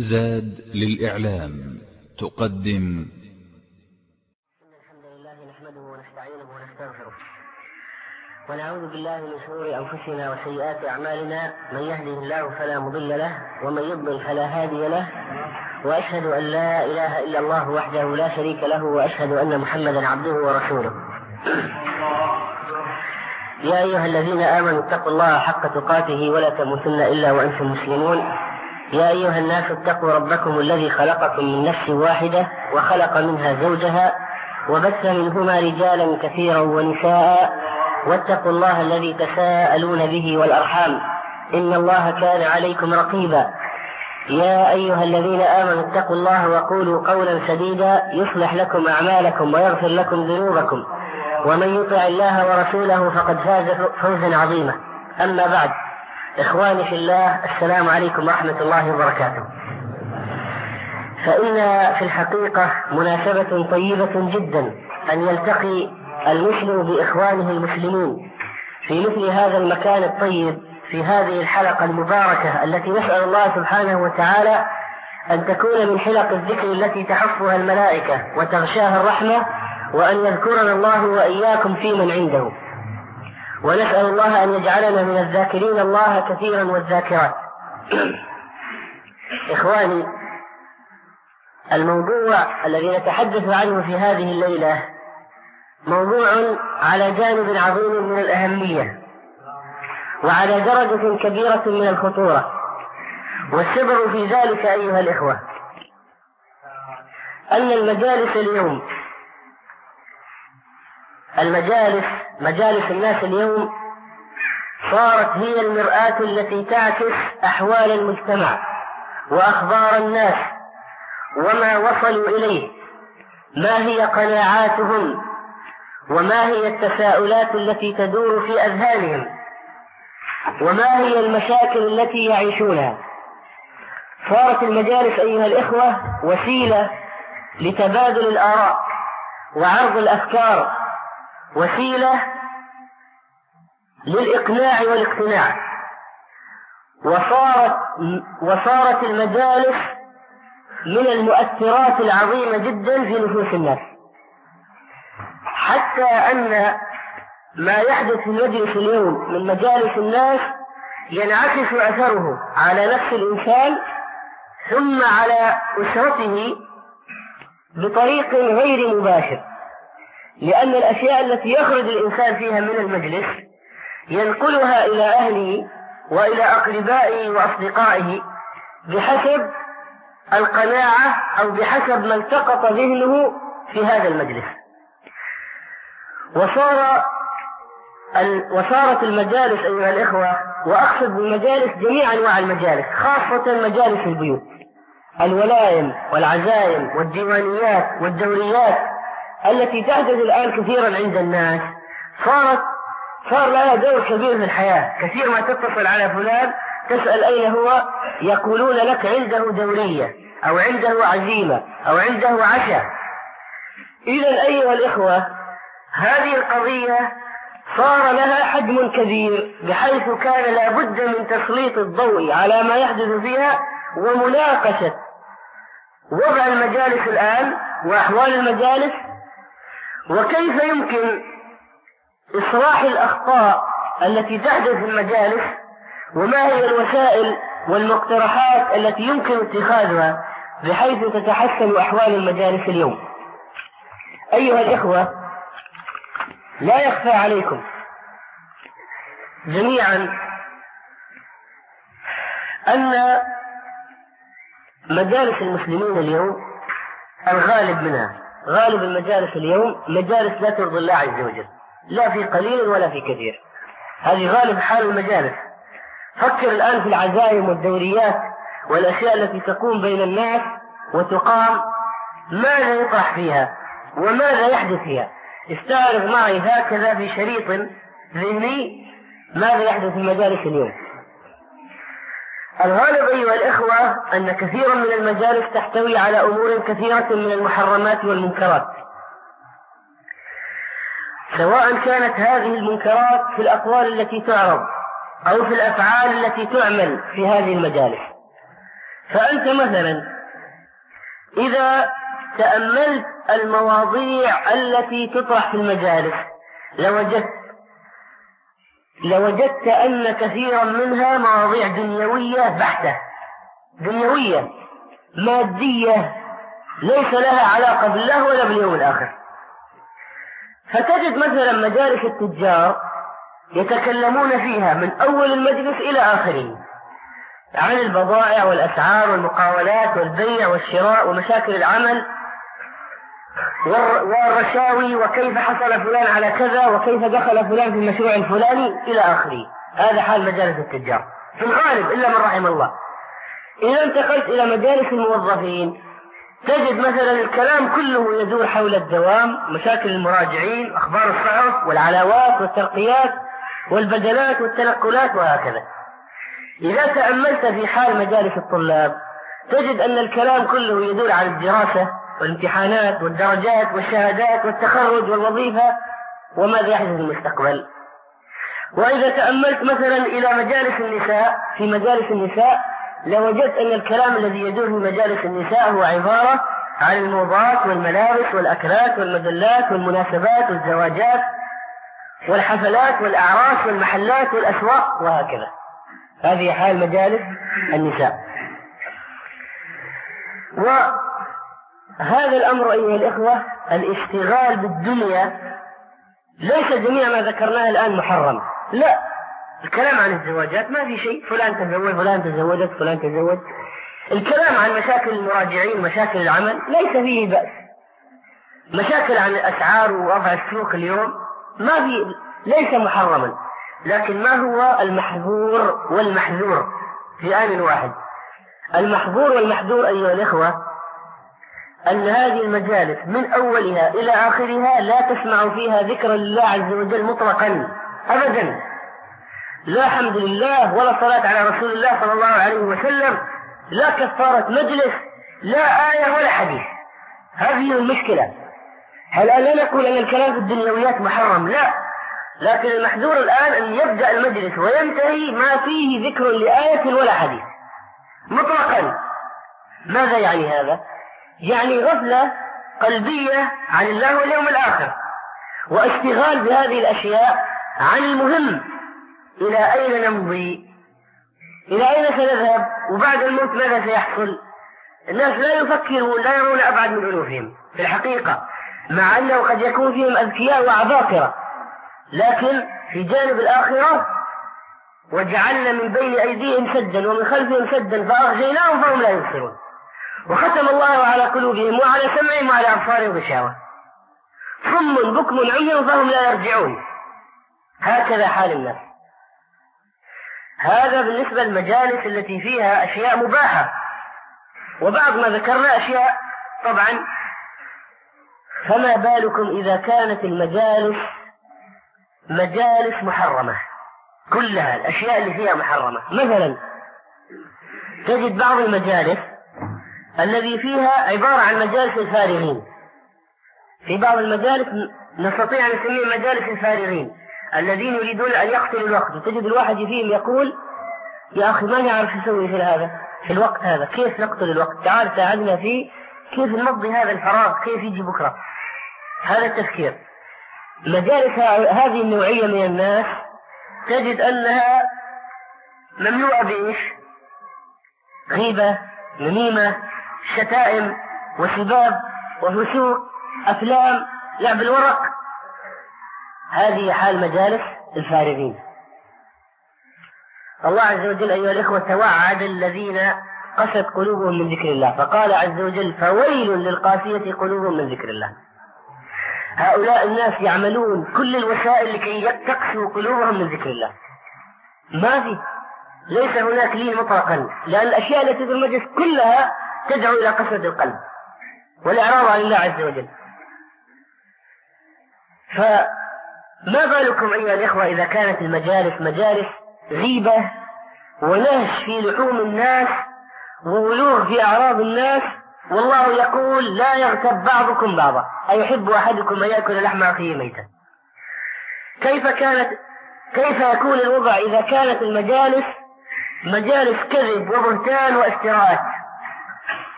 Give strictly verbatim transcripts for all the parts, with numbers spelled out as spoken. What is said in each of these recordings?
زاد للإعلام تقدم. الحمد لله نحمده ونستعينه ونستغفره ونعوذ بالله من شرور أنفسنا وسيئات أعمالنا، من يهده الله فلا مضل له ومن يضلل فلا هادي له، وأشهد أن لا إله إلا الله وحده لا شريك له، وأشهد أن محمدا عبده ورسوله. يا أيها الذين آمنوا اتقوا الله حق تقاته ولا تموتن إلا وأنتم مسلمون. يا أيها الناس اتقوا ربكم الذي خلقكم من نفس واحدة وخلق منها زوجها وبث منهما رجالا كثيرا ونساء، واتقوا الله الذي تساءلون به والأرحام إن الله كان عليكم رقيبا. يا أيها الذين آمنوا اتقوا الله وقولوا قولا سديدا يصلح لكم أعمالكم ويغفر لكم ذنوبكم، ومن يطع الله ورسوله فقد فاز فوزا عظيما. أما بعد، إخواني في الله، السلام عليكم ورحمة الله وبركاته. فإن في الحقيقة مناسبة طيبة جدا أن يلتقي المسلم بإخوانه المسلمين في مثل هذا المكان الطيب، في هذه الحلقة المباركة التي نسأل الله سبحانه وتعالى أن تكون من حلق الذكر التي تحفها الملائكة وتغشاها الرحمة، وأن يذكرنا الله وإياكم في من عنده، ونسأل الله أن يجعلنا من الذاكرين الله كثيرا والذاكرات. إخواني، الموضوع الذي نتحدث عنه في هذه الليلة موضوع على جانب عظيم من الأهمية وعلى درجة كبيرة من الخطورة، والسبب في ذلك أيها الإخوة أن المجالس اليوم المجالس مجالس الناس اليوم صارت هي المرآة التي تعكس أحوال المجتمع وأخبار الناس وما وصلوا إليه، ما هي قناعاتهم وما هي التساؤلات التي تدور في أذهانهم وما هي المشاكل التي يعيشونها. صارت المجالس أيها الإخوة وسيلة لتبادل الآراء وعرض الأفكار، وسيلة للإقناع والاقتناع، وصارت وصارت المجالس من المؤثرات العظيمة جدا في نفوس الناس، حتى أن ما يحدث في المجلس اليوم من مجالس الناس ينعكس أثره على نفس الإنسان ثم على أسرته بطريق غير مباشر، لأن الأشياء التي يخرج الإنسان فيها من المجلس ينقلها إلى أهله وإلى أقربائه وأصدقائه بحسب القناعة أو بحسب ما التقط ذهنه في هذا المجلس. وصار وصارت المجالس أيها الإخوة، وأقصد بالمجالس جميع أنواع المجالس، خاصة مجالس البيوت، الولائم والعزائم والديوانيات والدوريات التي تحدث الآن كثيرا عند الناس، صارت صار لها دور كبير في الحياة. كثير ما تتصل على فلان تسأل أين هو، يقولون لك عنده دورية أو عنده عزيمة أو عنده عشاء. إذا أيها الإخوة، هذه القضية صار لها حجم كبير، بحيث كان لا بد من تسليط الضوء على ما يحدث فيها ومناقشة وضع المجالس الآن وأحوال المجالس، وكيف يمكن إصلاح الأخطاء التي تحدث في المجالس، وما هي الوسائل والمقترحات التي يمكن اتخاذها بحيث تتحسن أحوال المجالس اليوم. أيها الإخوة، لا يخفى عليكم جميعا أن مجالس المسلمين اليوم الغالب منها غالب المجالس اليوم مجالس لا ترضي الله عز وجل، لا في قليل ولا في كثير. هذه غالب حال المجالس. فكر الآن في العزائم والدوريات والأشياء التي تقوم بين الناس وتقام، ماذا يطرح فيها وماذا يحدث فيها. استعرض معي هكذا في شريط ذهني ماذا يحدث في المجالس اليوم. الغالب أيها الإخوة أن كثيرا من المجالس تحتوي على أمور كثيرة من المحرمات والمنكرات، سواء كانت هذه المنكرات في الأقوال التي تعرض أو في الأفعال التي تعمل في هذه المجالس. فأنت مثلا إذا تأملت المواضيع التي تطرح في المجالس لوجدت لوجدت أن كثيرا منها مواضيع دنيوية بحتة، دنيوية مادية ليس لها علاقة بالله ولا باليوم الآخر. فتجد مثلا مجالس التجار يتكلمون فيها من أول المجلس إلى آخره عن البضائع والأسعار والمقاولات والبيع والشراء ومشاكل العمل والرشاوي وكيف حصل فلان على كذا وكيف دخل فلان في المشروع الفلاني إلى آخره. هذا حال مجالس التجار في الغالب إلا من رحم الله. إذا انتقلت إلى مجالس الموظفين تجد مثلا الكلام كله يدور حول الدوام، مشاكل المراجعين، أخبار الصحف والعلاوات والترقيات والبدلات والتنقلات وهكذا. إذا تأملت في حال مجالس الطلاب تجد أن الكلام كله يدور على الدراسة والامتحانات والدرجات والشهادات والتخرج والوظيفة وماذا يحدث في المستقبل. وإذا تأملت مثلا إلى مجالس النساء، في مجالس النساء لوجدت أن الكلام الذي يدور في مجالس النساء هو عبارة عن الموضات والملابس والأكلات والمجلات والمناسبات والزواجات والحفلات والأعراس والمحلات والأسواق وهكذا. هذه حال مجالس النساء. وهذا الأمر أيها الإخوة الاشتغال بالدنيا ليس جميع ما ذكرناه الآن محرم، لا، الكلام عن الزواجات ما في شيء، فلان تزوج فلان تزوجت فلان تزوج. الكلام عن مشاكل المراجعين مشاكل العمل ليس فيه بأس. مشاكل عن الأسعار ووضع السوق اليوم ما في، ليس محرما، لكن ما هو المحظور والمحذور في آن واحد؟ المحظور والمحذور أيها الإخوة أن هذه المجالس من أولها إلى آخرها لا تسمع فيها ذكر الله عز وجل مطلقا أبدا، لا حمد لله ولا صلاة على رسول الله صلى الله عليه وسلم، لا كفارة مجلس، لا آية ولا حديث. هذه المشكلة. هل لا نقول أن الكلام في الدنيويات محرم؟ لا، لكن المحذور الآن أن يبدأ المجلس وينتهي ما فيه ذكر لآية ولا حديث مطلقا. ماذا يعني هذا؟ يعني غفلة قلبية عن الله واليوم الآخر، واشتغال بهذه الأشياء عن المهم. إلى أين نمضي؟ إلى أين سنذهب؟ وبعد الموت ماذا سيحصل؟ الناس لا يفكرون، لا يرون أبعد من أنوفهم في الحقيقة، مع أنه قد يكون فيهم أذكياء وعباقرة، لكن في جانب الآخرة وجعلنا من بين أيديهم سدا ومن خلفهم سدا فأغشيناهم فهم لا يبصرون، وختم الله على قلوبهم وعلى سمعهم وعلى أبصارهم غشاوة، صم بكم عمي فهم لا يرجعون. هكذا حال الناس. هذا بالنسبة للمجالس التي فيها أشياء مباحة، وبعض ما ذكرنا أشياء طبعا. فما بالكم إذا كانت المجالس مجالس محرمة، كلها الأشياء اللي فيها محرمة. مثلا تجد بعض المجالس الذي فيها عبارة عن مجالس الفارغين. في بعض المجالس نستطيع أن نسميه مجالس الفارغين الذين يريدون أن يقتلوا الوقت. تجد الواحد فيهم يقول يا أخي ما نعرف نسوي في هذا في الوقت هذا، كيف نقتل الوقت؟ تعال ساعدنا فيه، كيف نمضي هذا الفراغ، كيف يجي بكرة. هذا التفكير. مجالس هذه النوعية من الناس تجد أنها مملوءة بإيش؟ غيبة، نميمة، شتائم وسباب وفسوق، أفلام، لعب الورق. هذه حال مجالس الفارغين. الله عز وجل أيها الإخوة توعد الذين قست قلوبهم من ذكر الله، فقال عز وجل فويل للقاسية قلوبهم من ذكر الله. هؤلاء الناس يعملون كل الوسائل لكي تقسو قلوبهم من ذكر الله. ما في، ليس هناك لين مطلقا، لأن الأشياء التي في المجلس كلها تدعو إلى قسوة القلب والإعراض عن الله عز وجل. فما بالكم أيها الإخوة إذا كانت المجالس مجالس غيبة ونهش في لحوم الناس وولوغ في أعراض الناس، والله يقول لا يغتب بعضكم بعضا أيحب أحدكم أن يأكل لحم أخيه ميتا. كيف كانت كيف يكون الوضع إذا كانت المجالس مجالس كذب وبهتان وافتراءات؟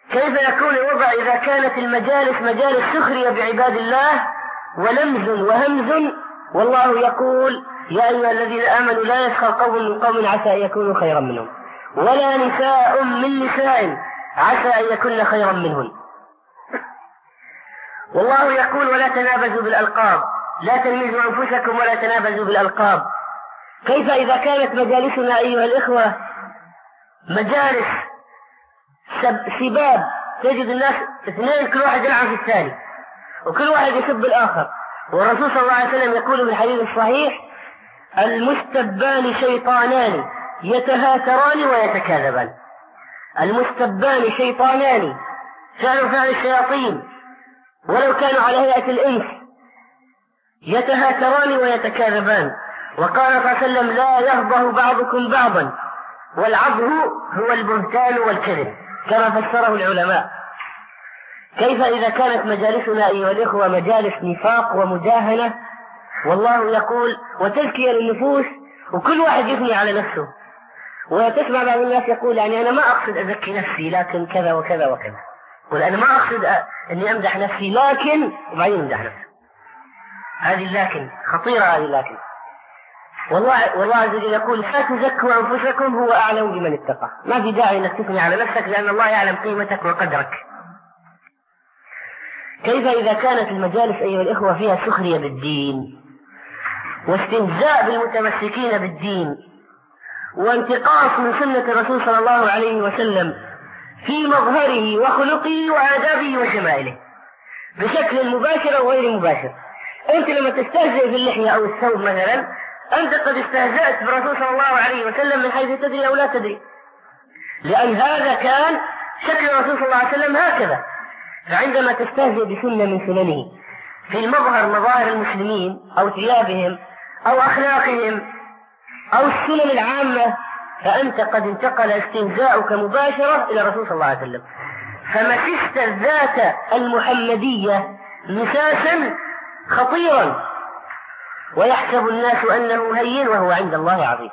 كيف يكون الوضع إذا كانت المجالس مجالس سخرية بعباد الله ولمز وهمز، والله يقول يا أيها الذين آمنوا لا يسخر قوم من قوم عسى أن يكونوا خيرا منهم ولا نساء من نساء عسى أن يكون خيرا منهن. والله يقول ولا تنابزوا بالألقاب، لا تلمزوا أنفسكم ولا تنابزوا بالألقاب. كيف إذا كانت مجالسنا أيها الإخوة مجالس سباب، تجد الناس اثنين كل واحد يلعن في الثاني وكل واحد يسب الآخر، والرسول صلى الله عليه وسلم يقول في الحديث الصحيح المستبان شيطانان يتهاتران ويتكاذبان. المستبان شيطانان فعل فعل الشياطين ولو كانوا على هيئة الإنس، يتهاتران ويتكاذبان. وقال صلى الله عليه وسلم لا يهضه بعضكم بعضا، والعضه هو البهتان والكذب كما فسره العلماء. كيف إذا كانت مجالسنا أيها الإخوة مجالس نفاق ومداهنة، والله يقول وتزكية للنفوس وكل واحد يثني على نفسه. وتسمع بعض الناس يقول يعني أنا ما أقصد أزكي نفسي لكن كذا وكذا وكذا، قل أنا ما أقصد أني أمدح نفسي لكن وبعدين أمدح نفسي. هذه لكن خطيرة، هذه لكن. والله والله عز وجل يقول لا تزكوا أنفسكم هو أعلم بمن اتقى. ما في داعي أنك تثني على نفسك لأن الله يعلم قيمتك وقدرك. كيف إذا كانت المجالس أيها الإخوة فيها سخرية بالدين واستهزاء بالمتمسكين بالدين وانتقاص من سنة الرسول صلى الله عليه وسلم في مظهره وخلقه وآدابه وشمائله بشكل مباشر أو غير مباشر. أنت لما تستهزئ في اللحية أو الثوب مثلا أنت قد استهزأت بالرسول صلى الله عليه وسلم من حيث تدري أو لا تدري، لأن هذا كان شكل الرسول صلى الله عليه وسلم هكذا. فعندما تستهزئ بسنة من سننه في المظهر مظاهر المسلمين أو ثيابهم أو أخلاقهم أو السنن العامة فأنت قد انتقل استهزاؤك مباشرة إلى الرسول صلى الله عليه وسلم، فمسست الذات المحمدية مساسا خطيرا ويحسب الناس أنه هين وهو عند الله عظيم.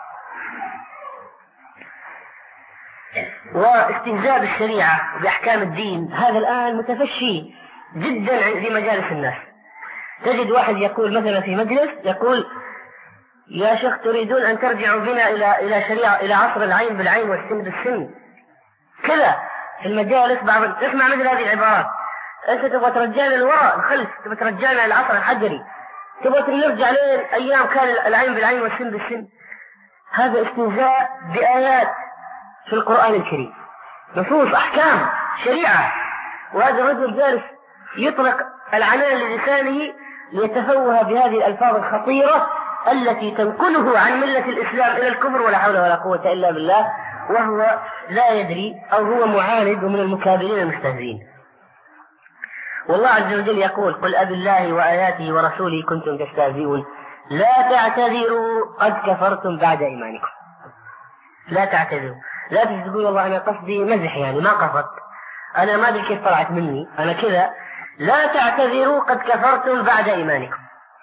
واستهزاء بالشريعة وبأحكام الدين هذا الآن متفشي جدا في مجالس الناس. تجد واحد يقول مثلا في مجلس يقول يا شيخ تريدون أن ترجعوا بنا إلى إلى شريعة إلى عصر العين بالعين والسن بالسن كذا في المجالس. بعض تسمع مثل هذه العبارات، أنت تبغى ترجعنا للوراء الخلف، تبغى ترجعنا العصر الحجري، تبغى نرجع لين أيام كان العين بالعين والسن بالسن. هذا استهزاء بآيات في القرآن الكريم، نصوص أحكام شريعة، وهذا الرجل جالس يطلق العنان للسانه ليتفوه بهذه الألفاظ الخطيرة التي تنقله عن ملة الإسلام إلى الكفر ولا حول ولا قوة إلا بالله، وهو لا يدري أو هو معاند ومن المكابرين المستهزئين. والله عز وجل يقول قل أب الله وآياته ورسوله كنتم تستهزئون لا تعتذروا قد كفرتم بعد إيمانكم. لا تعتذروا، لا تقول والله أنا قصدي مزح يعني ما قصدت، أنا ما أدري كيف طلعت مني أنا كذا. لا تعتذروا قد كفرتم بعد إيمانكم.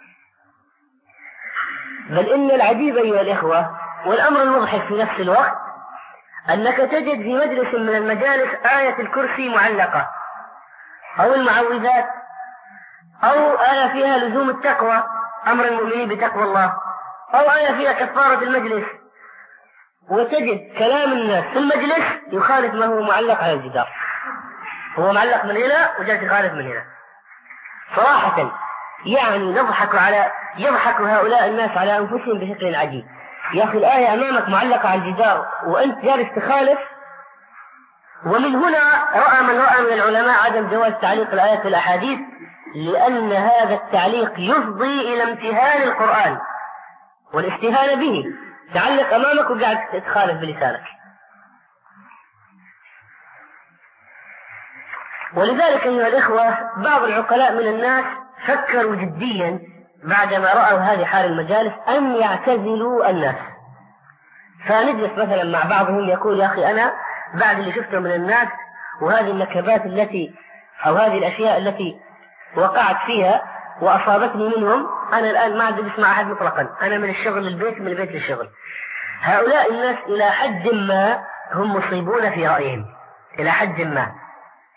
بل إن العجيب أيها الإخوة والأمر المضحك في نفس الوقت أنك تجد في مجلس من المجالس آية الكرسي معلقة أو المعوذات أو آية فيها لزوم التقوى أمر المؤمنين بتقوى الله أو آية فيها كفارة المجلس، وتجد كلام الناس في المجلس يخالف ما هو معلق على الجدار. هو معلق من هنا وجالس يخالف من هنا. صراحة يعني نضحك على يضحك هؤلاء الناس على أنفسهم بشكل عجيب. يا أخي الآية أمامك معلقة على الجدار وأنت جالس تخالف. ومن هنا رأى من رأى من العلماء عدم جواز تعليق الآيات في الأحاديث، لأن هذا التعليق يفضي إلى امتهان القرآن والاستهانة به. تعلق أمامك وقاعد تخالف بلسانك. ولذلك أيها الإخوة بعض العقلاء من الناس فكروا جديا بعدما رأوا هذه حال المجالس أن يعتزلوا الناس. فنجلس مثلا مع بعضهم يقول يا أخي أنا بعد اللي شفته من الناس وهذه النكبات التي أو هذه الأشياء التي وقعت فيها وأصابتني منهم أنا الآن ما عاد بسمع أحد مطلقا، أنا من الشغل للبيت من البيت للشغل. هؤلاء الناس إلى حد ما هم مصيبون في رأيهم إلى حد ما،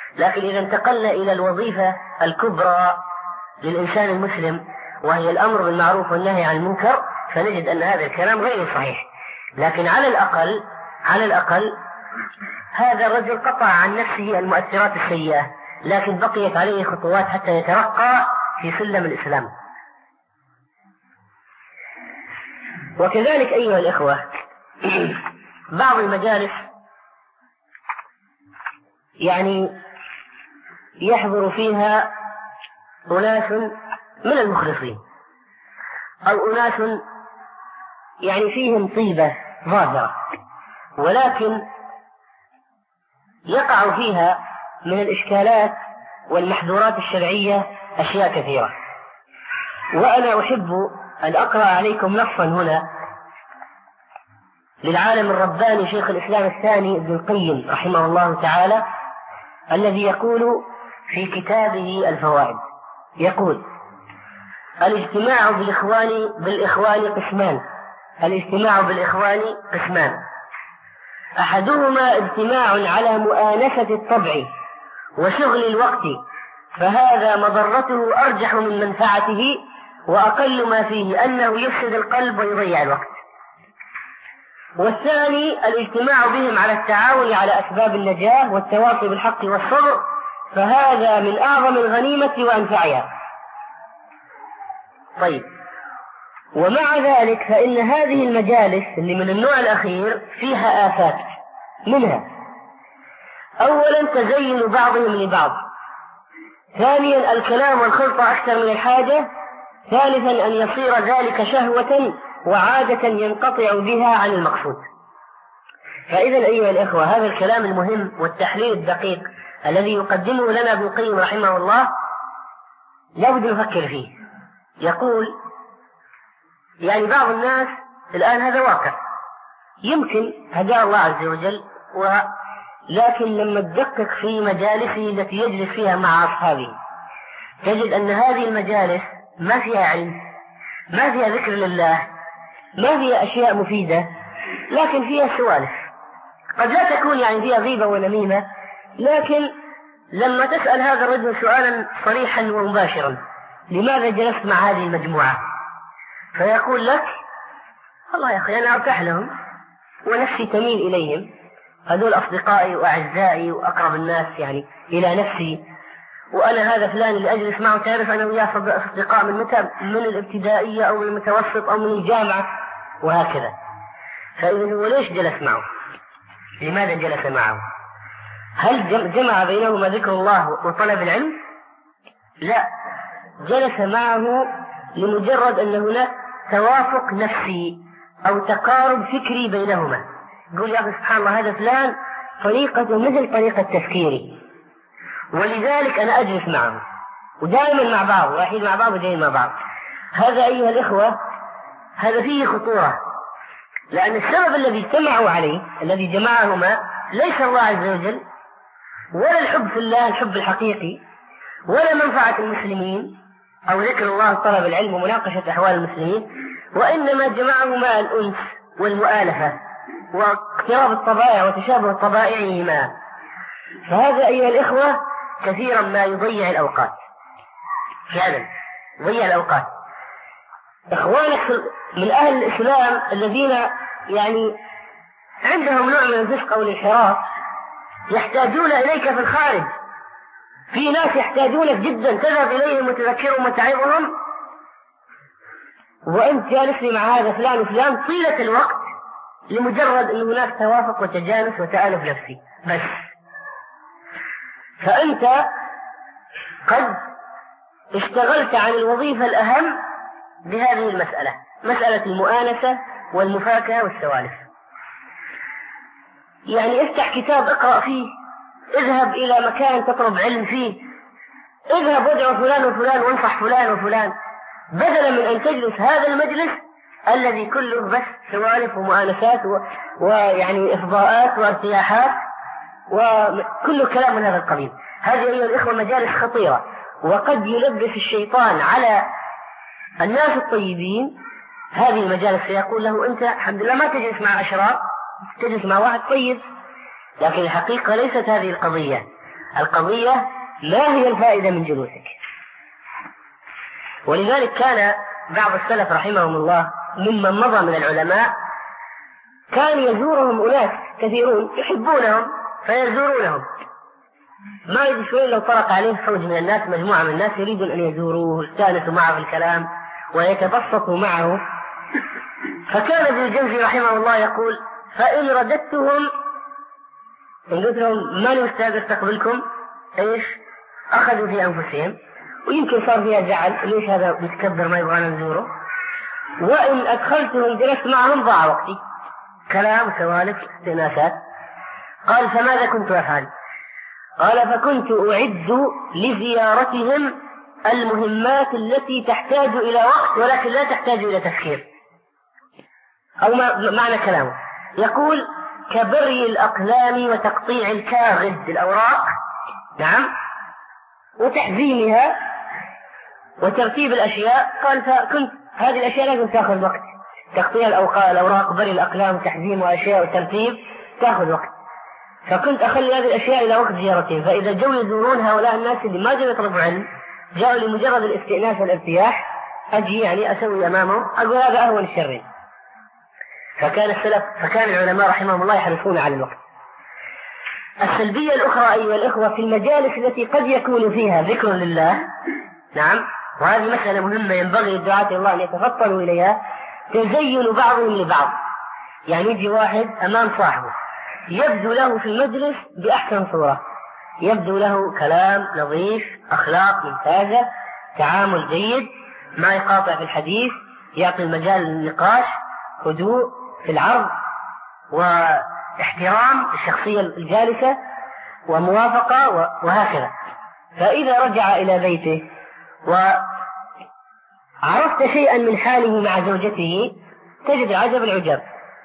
لكن إذا انتقلنا إلى الوظيفة الكبرى للإنسان المسلم وهي الأمر بالمعروف والنهي عن المنكر فنجد أن هذا الكلام غير صحيح. لكن على الأقل على الأقل هذا الرجل قطع عن نفسه المؤثرات السيئة، لكن بقيت عليه خطوات حتى يترقى في سلم الإسلام. وكذلك أيها الإخوة بعض المجالس يعني يحضر فيها أناس من المخلصين أو أناس يعني فيهم طيبة ظاهرة، ولكن يقع فيها من الإشكالات والمحظورات الشرعية أشياء كثيرة. وأنا أحب أن أقرأ عليكم نصا هنا للعالم الرباني شيخ الإسلام الثاني ابن القيم رحمه الله تعالى، الذي يقول في كتابه الفوائد، يقول: الاجتماع بالإخوان بالإخوان قسمان الاجتماع بالإخوان قسمان أحدهما اجتماع على مؤانسة الطبع وشغل الوقت، فهذا مضرته أرجح من منفعته، وأقل ما فيه أنه يفسد القلب ويضيع الوقت. والثاني الاجتماع بهم على التعاون على أسباب النجاة والتواصي بالحق والصبر، فهذا من أعظم الغنيمة وأنفعها. طيب، ومع ذلك فإن هذه المجالس اللي من النوع الأخير فيها آفات، منها: أولا تزين بعضهم لبعض، ثانيا الكلام والخلطة أكثر من الحاجة، ثالثا أن يصير ذلك شهوة وعادة ينقطع بها عن المقصود. فإذا أيها الإخوة هذا الكلام المهم والتحليل الدقيق الذي يقدمه لنا ابن القيم رحمه الله لابد نفكر فيه. يقول يعني بعض الناس الآن هذا واقع يمكن هداه الله عز وجل، ولكن لما تدقق في مجالسه التي يجلس فيها مع أصحابه تجد أن هذه المجالس ما فيها علم، ما فيها ذكر لله، ما فيها أشياء مفيدة، لكن فيها سوالف. قد لا تكون يعني فيها غيبة ونميمة، لكن لما تسأل هذا الرجل سؤالا صريحا ومباشرا: لماذا جلست مع هذه المجموعة؟ فيقول لك: والله يا أخي أنا أرتاح لهم ونفسي تميل إليهم، هذول أصدقائي وأعزائي وأقرب الناس يعني إلى نفسي، وأنا هذا فلان اللي أجلس معه تعرف أنا وياه أصدقاء من متى؟ من الابتدائية أو من المتوسط أو من الجامعة وهكذا. فإذا هو ليش جلس معه؟ لماذا جلس معه؟ هل جمع بينهما ذكر الله وطلب العلم؟ لا، جلس معه لمجرد أن هناك توافق نفسي أو تقارب فكري بينهما. يقول: يا أخي سبحان الله هذا فلان طريقته مثل طريقة تفكيري، ولذلك أنا أجلس معه، ودائما مع بعض، واحد مع بعض ودائما مع بعض. هذا أيها الإخوة هذا فيه خطورة، لأن السبب الذي اجتمعوا عليه الذي جمعهما ليس الله عز وجل ولا الحب في الله الحب الحقيقي ولا منفعة المسلمين أو ذكر الله طلب العلم ومناقشة أحوال المسلمين، وإنما جمعهما الأنس والمؤالفة واقتراب الطبائع وتشابه طبائعهما. فهذا أيها الإخوة كثيرا ما يضيع الأوقات، فعلا يضيع الأوقات. إخوانك من أهل الإسلام الذين يعني عندهم نوع من الفسق أو الانحراف يحتاجون إليك في الخارج، في ناس يحتاجونك جدا، تذهب إليهم وتذكرهم وتعظهم، وأنت جالس مع هذا فلان وفلان طيلة الوقت لمجرد أن هناك توافق وتجانس وتآلف نفسي بس. فأنت قد اشتغلت عن الوظيفة الأهم بهذه المسألة، مسألة المؤانسة والمفاكهة والسوالف. يعني افتح كتاب اقرأ فيه، اذهب إلى مكان تطلب علم فيه، اذهب وادعو فلان وفلان وانصح فلان وفلان، بدلا من أن تجلس هذا المجلس الذي كله بس سوالف ومؤانسات و... ويعني إفضاءات وارتياحات وكل كلام من هذا القبيل. هذه أيها الإخوة مجالس خطيرة، وقد يلبس الشيطان على الناس الطيبين هذه المجالس، فيقول له: أنت الحمد لله ما تجلس مع أشرار، تجلس مع واحد طيب. لكن الحقيقة ليست هذه القضية. القضية ما هي الفائدة من جلوسك. ولذلك كان بعض السلف رحمهم الله ممن مضى من العلماء كان يزورهم أناس كثيرون يحبونهم فيزورونهم، ما يدري شوي لو طرق عليه فوج من الناس، مجموعة من الناس يريدون أن يزوروه ويستانسوا معه في الكلام ويتبسطوا معه. فكان ابن الجوزي رحمه الله يقول: فإن رددتهم إن قلت لهم ما نستطيع استقبلكم إيش أخذوا في أنفسهم، ويمكن صار فيها زعل، ليش هذا متكبر ما يبغانا نزوره. وإن أدخلتهم جلست معهم ضاع وقتي، كلام سوالف استئناسات. قال: فماذا كنت أفعل؟ قال: فكنت أعد لزيارتهم المهمات التي تحتاج إلى وقت ولكن لا تحتاج إلى تفكير. أو ما معنى كلامه، يقول: كبري الأقلام وتقطيع الكاغد الأوراق، نعم، وتحزيمها وترتيب الأشياء. قال: فكنت هذه الأشياء لازم تأخذ وقت، تقطيع الأوراق، بري الأقلام، تحزيم وأشياء وترتيب تأخذ وقت. فكنت أخلي هذه الأشياء إلى وقت زيارتهم، فإذا جو يزورون هؤلاء الناس اللي ما جاءوا يطلبوا علم، جاءوا لمجرد الاستئناس والارتياح، أجي يعني أسوي أمامه أقول هذا أهون الشرين. فكان السلف فكان العلماء رحمهم الله يحرصون على الوقت. السلبية الأخرى أيها الإخوة في المجالس التي قد يكون فيها ذكر لله، نعم، وهذه مسألة مهمة ينبغي الدعاة إلى الله أن يتفطنوا إليها، تزين بعضهم لبعض. يعني يجي واحد أمام صاحبه يبدو له في المجلس بأحسن صورة، يبدو له كلام نظيف، أخلاق ممتازة، تعامل جيد، ما يقاطع في الحديث، يعطي المجال للنقاش، هدوء في العرض واحترام الشخصية الجالسة وموافقة وهكذا. فإذا رجع إلى بيته وعرفت شيئا من حاله مع زوجته تجد عجب العجاب،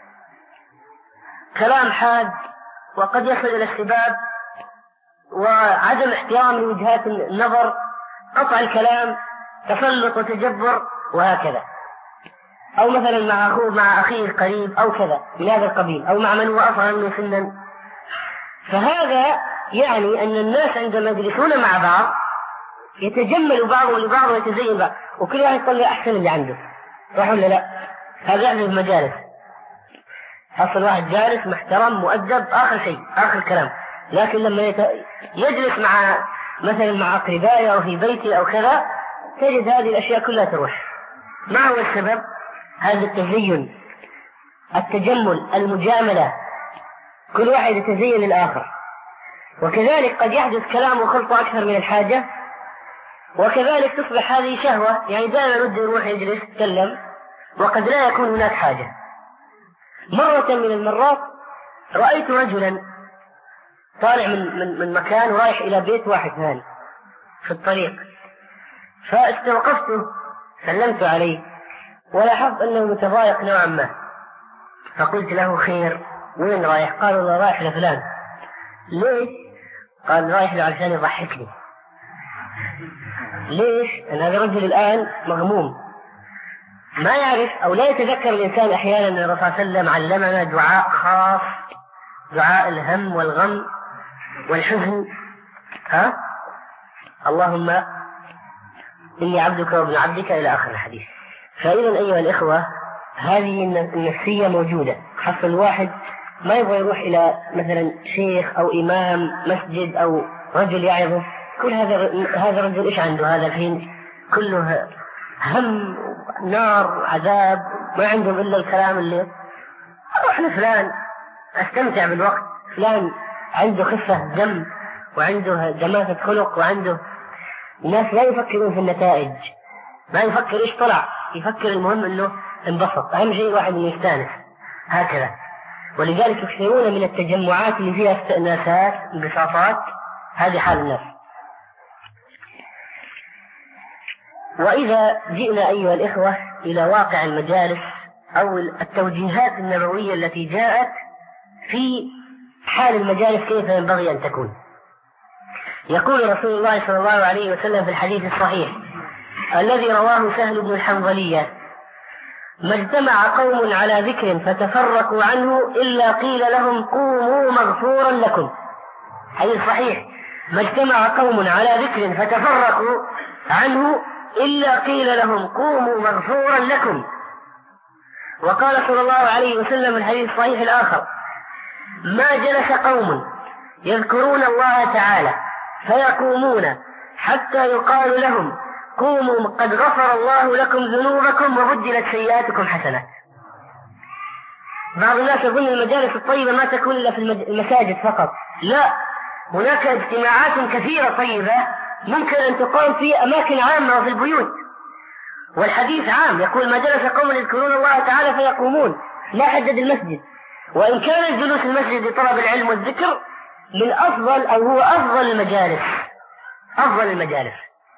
كلام حاد وقد يصل إلى السباب وعدم احترام لوجهات النظر، قطع الكلام، تسلط وتجبر وهكذا. أو مثلا مع أخوه مع أخيه القريب أو كذا من هذا القبيل، أو مع من هو أصغر منه سنا. فهذا يعني أن الناس عندما يجلسون مع بعض يتجمل بعضهم لبعض ويتزين بعض، وكل واحد يطلع أحسن اللي عنده، صح ولا لا؟ هذا يعني المجالس، حصل واحد جالس محترم مؤدب آخر شيء آخر كلام، لكن لما يت... يجلس مع مثلا مع أقربائه أو في بيته أو كذا تجد هذه الأشياء كلها تروح. ما هو السبب؟ هذا التزين، التجمل، المجاملة، كل واحد يتزين للآخر. وكذلك قد يحدث كلام وخلطة أكثر من الحاجة، وكذلك تصبح هذه شهوة، يعني دائما يرد يروح يجلس يتكلم وقد لا يكون هناك حاجة. مرة من المرات رأيت رجلا طالع من, من, من مكان ورايح إلى بيت واحد ثاني في الطريق، فاستوقفته سلمت عليه ولاحظت أنه متضايق نوعا ما، فقلت له: خير، وين رايح؟ قال: والله رايح لفلان. ليش؟ قال: رايح له علشان يضحكني. ليش؟ أن هذا الرجل الآن مغموم، ما يعرف أو لا يتذكر الإنسان أحيانا أن الرسول صلى الله عليه وسلم علمنا دعاء خاص، دعاء الهم والغم والحزن، ها؟ اللهم إني عبدك وابن عبدك إلى آخر الحديث. فإذا أيها الإخوة هذه النفسية موجودة. حصل الواحد ما يبغى يروح إلى مثلا شيخ أو إمام مسجد أو رجل يعظه، كل هذا هذا الرجل إيش عنده هذا الحين؟ كله هم، نار، عذاب، ما عندهم إلا الكلام اللي أروح لفلان أستمتع بالوقت، فلان عنده خفة دم وعنده دماثة خلق وعنده. الناس لا يفكرون في النتائج، ما يفكر إيش طلع، يفكر المهم إنه انبسط، أهم شيء واحد إنه يستانس هكذا. ولذلك يكثرون من التجمعات اللي فيها استئناسات انبساطات، هذه حال الناس. وإذا جئنا أيها الإخوة إلى واقع المجالس أو التوجيهات النبوية التي جاءت في حال المجالس كيف ينبغي أن تكون، يقول رسول الله صلى الله عليه وسلم في الحديث الصحيح الذي رواه سهل بن الحنظلية: ما اجتمع قوم على ذكر فتفرقوا عنه إلا قيل لهم قوموا مغفورا لكم. حديث صحيح، ما اجتمع قوم على ذكر فتفرقوا عنه إلا قيل لهم قوموا مغفورا لكم. وقال صلى الله عليه وسلم في الحديث الصحيح الآخر: ما جلس قوم يذكرون الله تعالى فيقومون حتى يقال لهم قوموا قد غفر الله لكم ذنوبكم وبدلت سيئاتكم حسنات. بعض الناس يظن المجالس الطيبة ما تكون إلا في المساجد فقط، لا، هناك اجتماعات كثيرة طيبة ممكن أن تقام في أماكن عامة وفي البيوت، والحديث عام يقول: ما جلس قوم يذكرون الله تعالى فيقومون، لا حدد المسجد. وإن كان الجلوس في المسجد لطلب العلم والذكر من أفضل أو هو أفضل المجالس، أفضل المجالس.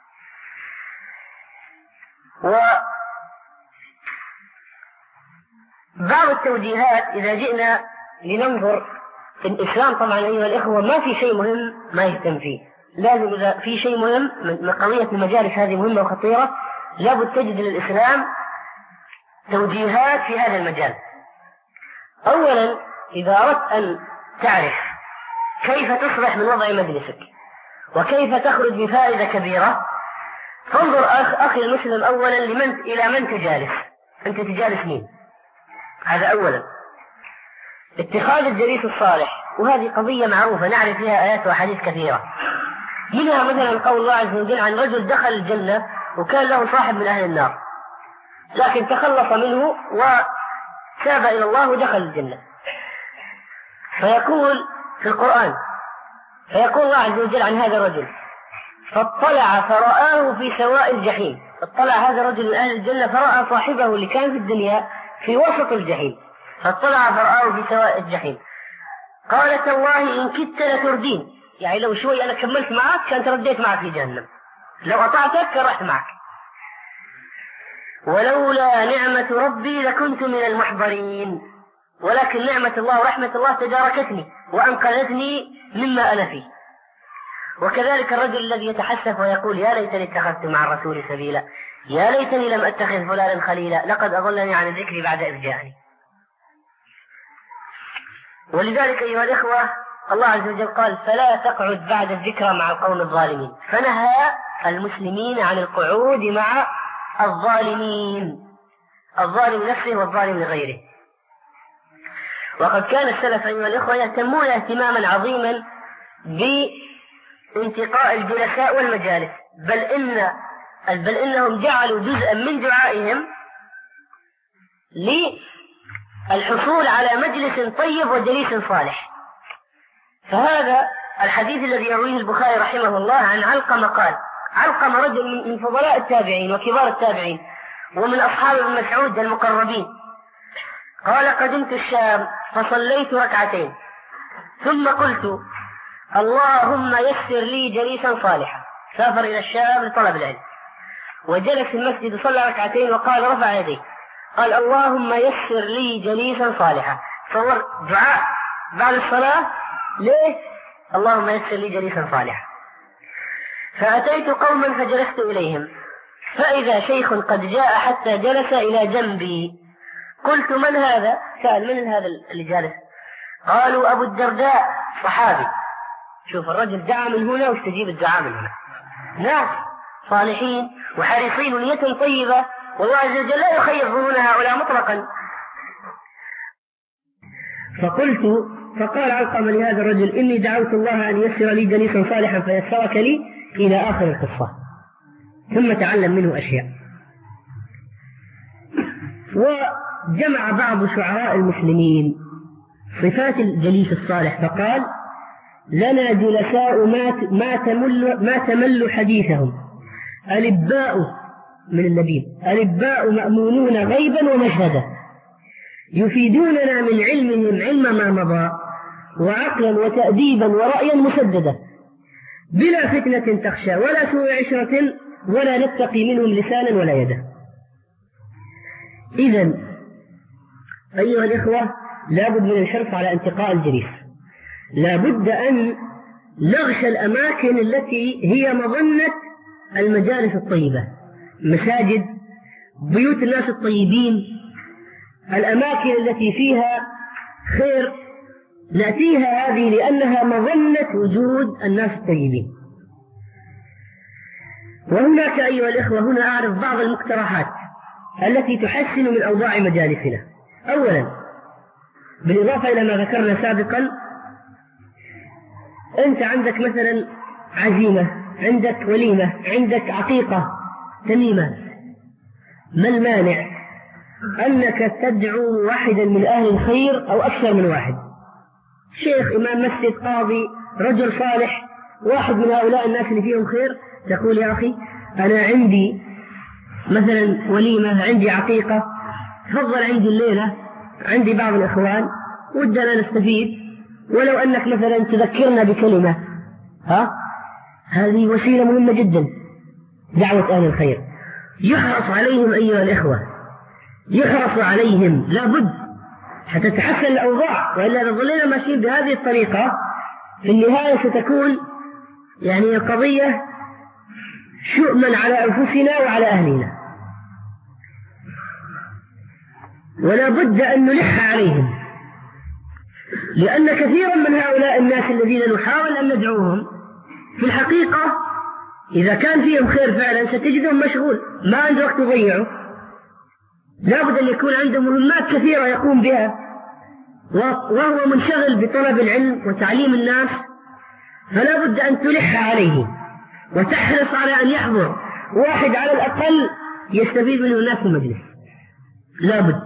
وبعض التوجيهات إذا جئنا لننظر في الإسلام، طبعا أيها الإخوة ما في شيء مهم ما يهتم فيه، لازم إذا في شيء مهم من قضية المجالس هذه مهمة وخطيرة لابد تجد للإسلام توجيهات في هذا المجال. أولا إذا أردت أن تعرف كيف تصلح من وضع مجلسك وكيف تخرج بفائدة كبيرة، فانظر أخ أخي المسلم أولا لمن إلى من تجالس، أنت تجالس مين؟ هذا أولا. اتخاذ الجليس الصالح، وهذه قضية معروفة نعرف فيها آيات وحديث كثيرة، منها مثلا قول الله عز وجل عن رجل دخل الجنة وكان له صاحب من أهل النار لكن تخلص منه وتاب إلى الله ودخل الجنة. فيقول في القرآن، فيقول الله عز وجل عن هذا الرجل: فاطلع فرآه في سواء الجحيم. فاطلع هذا الرجل من أهل الجنة فرأى صاحبه اللي كان في الدنيا في وسط الجحيم، فاطلع فرآه في سواء الجحيم. قال: تالله إن كدت لتردين، يعني لو شوي أنا كملت معك كانت رديت معك في جهنم، لو أطعتك كان رحت معك. ولولا نعمة ربي لكنت من المحضرين، ولكن نعمة الله ورحمة الله تداركتني وأنقذتني مما أنا فيه. وكذلك الرجل الذي يتحسف ويقول: يا ليتني اتخذت مع الرسول سبيلا، يا ليتني لم أتخذ فلانا خليلا، لقد أضلني عن الذكر بعد إذ جاءني. ولذلك أيها الإخوة الله عز وجل قال: فلا تقعد بعد الذكرى مع القوم الظالمين، فنهى المسلمين عن القعود مع الظالمين، الظالم نفسه والظالم لغيره. وقد كان السلف أيها الإخوة يهتمون اهتماما عظيما بانتقاء الجلساء والمجالس، بل إن بل إنهم جعلوا جزءا من دعائهم للحصول على مجلس طيب وجليس صالح. فهذا الحديث الذي يرويه البخاري رحمه الله عن علقمة قال: علقمة رجل من فضلاء التابعين وكبار التابعين ومن أصحاب ابن مسعود المقربين، قال: قدمت الشام فصليت ركعتين ثم قلت: اللهم يسر لي جليسا صالحا. سافر إلى الشام لطلب العلم وجلس في المسجد وصلى ركعتين وقال رفع يديه قال: اللهم يسر لي جليسا صالحا. صور دعاء بعد الصلاة، ليه؟ اللهم يسر لي جليسا صالحا. فأتيت قوما فجلست إليهم فإذا شيخ قد جاء حتى جلس إلى جنبي. قلت: من هذا؟ سأل: من هذا اللي جالس؟ قالوا: أبو الدرداء صحابي. شوف الرجل دعا من هنا واستجيب الدعاء من هنا، ناس صالحين وحريصين نية طيبة، والله عز وجل لا يخير ظنون هؤلاء مطلقا. فقلت فقال علقمة لهذا الرجل: إني دعوت الله أن يسر لي جليسا صالحا فيسرك لي، إلى آخر القصة. ثم تعلم منه أشياء. وجمع بعض شعراء المسلمين صفات الجليس الصالح فقال: لنا جلساء ما تمل, ما تمل حديثهم، ألباء من اللبيب، ألباء مأمونون غيبا ومشهدا، يفيدوننا من علمهم علم ما مضى، وعقلا وتأديبا ورأيا مسددا، بلا فتنة تخشى ولا سوء عشرة، ولا نتقي منهم لسانا ولا يدا. إذن أيها الإخوة لابد من الحرص على انتقاء الجليس، لابد أن نغشى الأماكن التي هي مظنة المجالس الطيبة، مساجد، بيوت الناس الطيبين، الأماكن التي فيها خير نأتيها هذه لأنها مظنة وجود الناس الطيبين. وهناك أيها الإخوة هنا أعرف بعض المقترحات التي تحسن من أوضاع مجالسنا. أولا، بالإضافة إلى ما ذكرنا سابقا، أنت عندك مثلا عزيمة، عندك وليمة، عندك عقيقة، تميمة، ما المانع أنك تدعو واحدا من أهل الخير أو أكثر من واحد، شيخ، إمام مسجد، قاضي، رجل صالح، واحد من هؤلاء الناس اللي فيهم خير، تقول يا أخي أنا عندي مثلا وليمة، عندي عقيقة، تفضل عندي الليلة، عندي بعض الإخوان ودنا نستفيد، ولو أنك مثلا تذكرنا بكلمة. ها؟ هذه وسيلة مهمة جدا، دعوة أهل الخير. يحرص عليهم أيها الإخوة، يحرص عليهم، لا بد حتى تتحسن الأوضاع، وإلا إذا ظلينا ماشيين بهذه الطريقة في النهاية ستكون يعني القضية شؤما على أنفسنا وعلى أهلنا. ولا بد أن نلح عليهم، لأن كثيرا من هؤلاء الناس الذين نحاول أن ندعوهم في الحقيقة إذا كان فيهم خير فعلا ستجدهم مشغول، ما عنده وقت يضيعه، لا بد أن يكون عنده مهمات كثيرة يقوم بها، وهو منشغل بطلب العلم وتعليم الناس، فلا بد أن تلح عليه وتحرص على أن يحضر واحد على الأقل يستفيد منه الناس في المجلس، لا بد.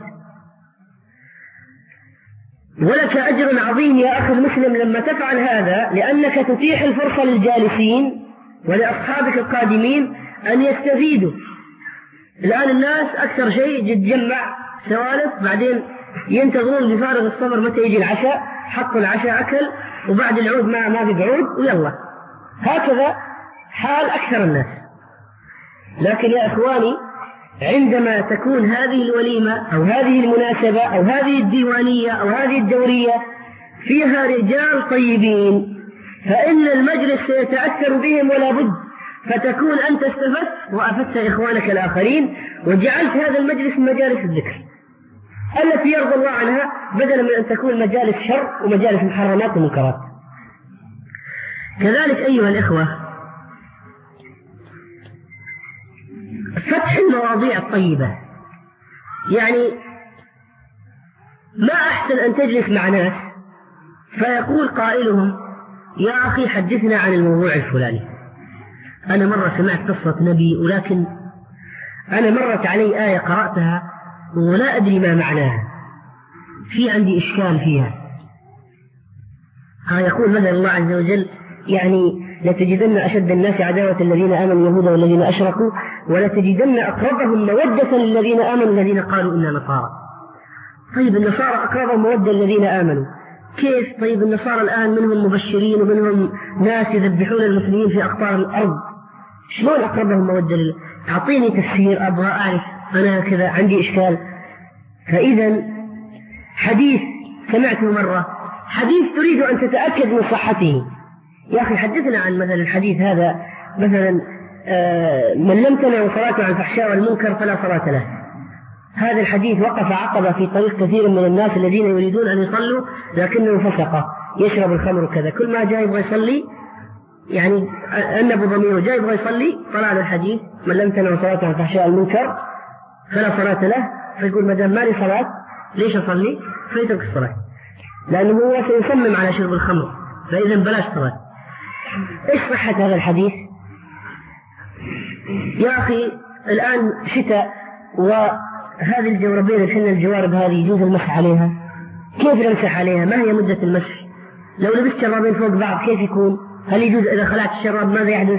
ولك أجر عظيم يا أخي المسلم لما تفعل هذا، لأنك تتيح الفرصة للجالسين ولأصحابك القادمين أن يستفيدوا. الآن الناس أكثر شيء تتجمع سوالف، بعدين ينتظرون بفارغ الصبر متى يجي العشاء، حطوا العشاء أكل، وبعد العود ما ما في قعود ويلا. هكذا حال أكثر الناس. لكن يا إخواني، عندما تكون هذه الوليمة أو هذه المناسبة أو هذه الديوانية أو هذه الدورية فيها رجال طيبين، فإن المجلس سيتأثر بهم ولا بد، فتكون أنت استفدت وأفدت إخوانك الآخرين، وجعلت هذا المجلس من مجالس الذكر التي يرضى الله عنها، بدلا من أن تكون مجالس شر ومجالس محرمات ومنكرات. كذلك أيها الإخوة، فتح المواضيع الطيبة، يعني ما أحسن أن تجلس مع ناس فيقول قائلهم يا أخي حدثنا عن الموضوع الفلاني، أنا مرة سمعت قصة نبي، ولكن أنا مرت علي آية قرأتها ولا أدري ما معناها، في عندي إشكال فيها. ها يقول مثلا الله عز وجل يعني لتجدن أشد الناس عداوة الذين آمنوا اليهود والذين أشركوا ولتجدن أقربهم مودة للذين آمنوا الذين قالوا إنا نصارى. طيب النصارى أقربهم مودة الذين آمنوا، كيف؟ طيب النصارى الآن منهم مبشرين ومنهم ناس يذبحون المسلمين في أقطار الأرض، شلون أقربهم مودة لله؟ أعطيني تفسير، أبغى أعرف، أنا كذا عندي إشكال. فإذا حديث سمعته مرة، حديث تريد أن تتأكد من صحته، يا أخي حدثنا عن مثلا الحديث هذا، مثلا آه من لم تنع صلاته عن الفحشاء والمنكر فلا صلاة له. هذا الحديث وقف عقبة في طريق كثير من الناس الذين يريدون أن يصلوا لكنه فسق، يشرب الخمر وكذا، كل ما جاء يبغى يصلي يعني أنب ضميره جاء يبغى يصلي، طلع له الحديث من لم تنع صلاته عن الفحشاء والمنكر فلا صلاة له، فيقول ما دام مالي صلاة ليش أصلي؟ فيترك الصلاة، لأنه هو سيصمم على شرب الخمر، فإذا بلاش صلاة. إيش صحة هذا الحديث؟ يا أخي الآن شتاء وهذه الجوربين الحين الجوارب هذه يجوز المسح عليها، كيف نمسح عليها؟ ما هي مدة المسح؟ لو لبست شرابين فوق بعض كيف يكون؟ هل يجوز إذا خلعت الشراب ماذا يحدث؟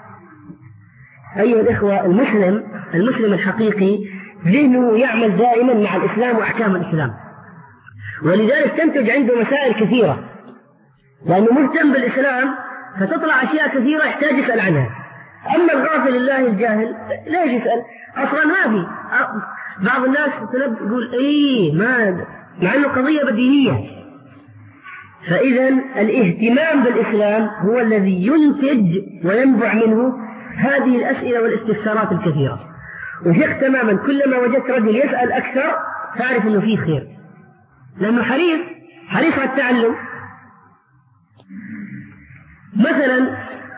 أيها الإخوة، المسلم المسلم الحقيقي ذهنه يعمل دائما مع الإسلام وأحكام الإسلام، ولذلك تنتج عنده مسائل كثيرة، لأنه مهتم بالإسلام فتطلع أشياء كثيرة يحتاج يسأل عنها. أما الغافل الله الجاهل ليش يسأل؟ أصلا ما في. بعض الناس يقول إيه ما، مع أنه قضية بديهية. فإذا الاهتمام بالإسلام هو الذي ينتج وينبع منه هذه الأسئلة والاستفسارات الكثيرة. وثق تماما كلما وجدت رجل يسأل أكثر تعرف أنه فيه خير، لأنه حريص حريص على التعلم، مثلا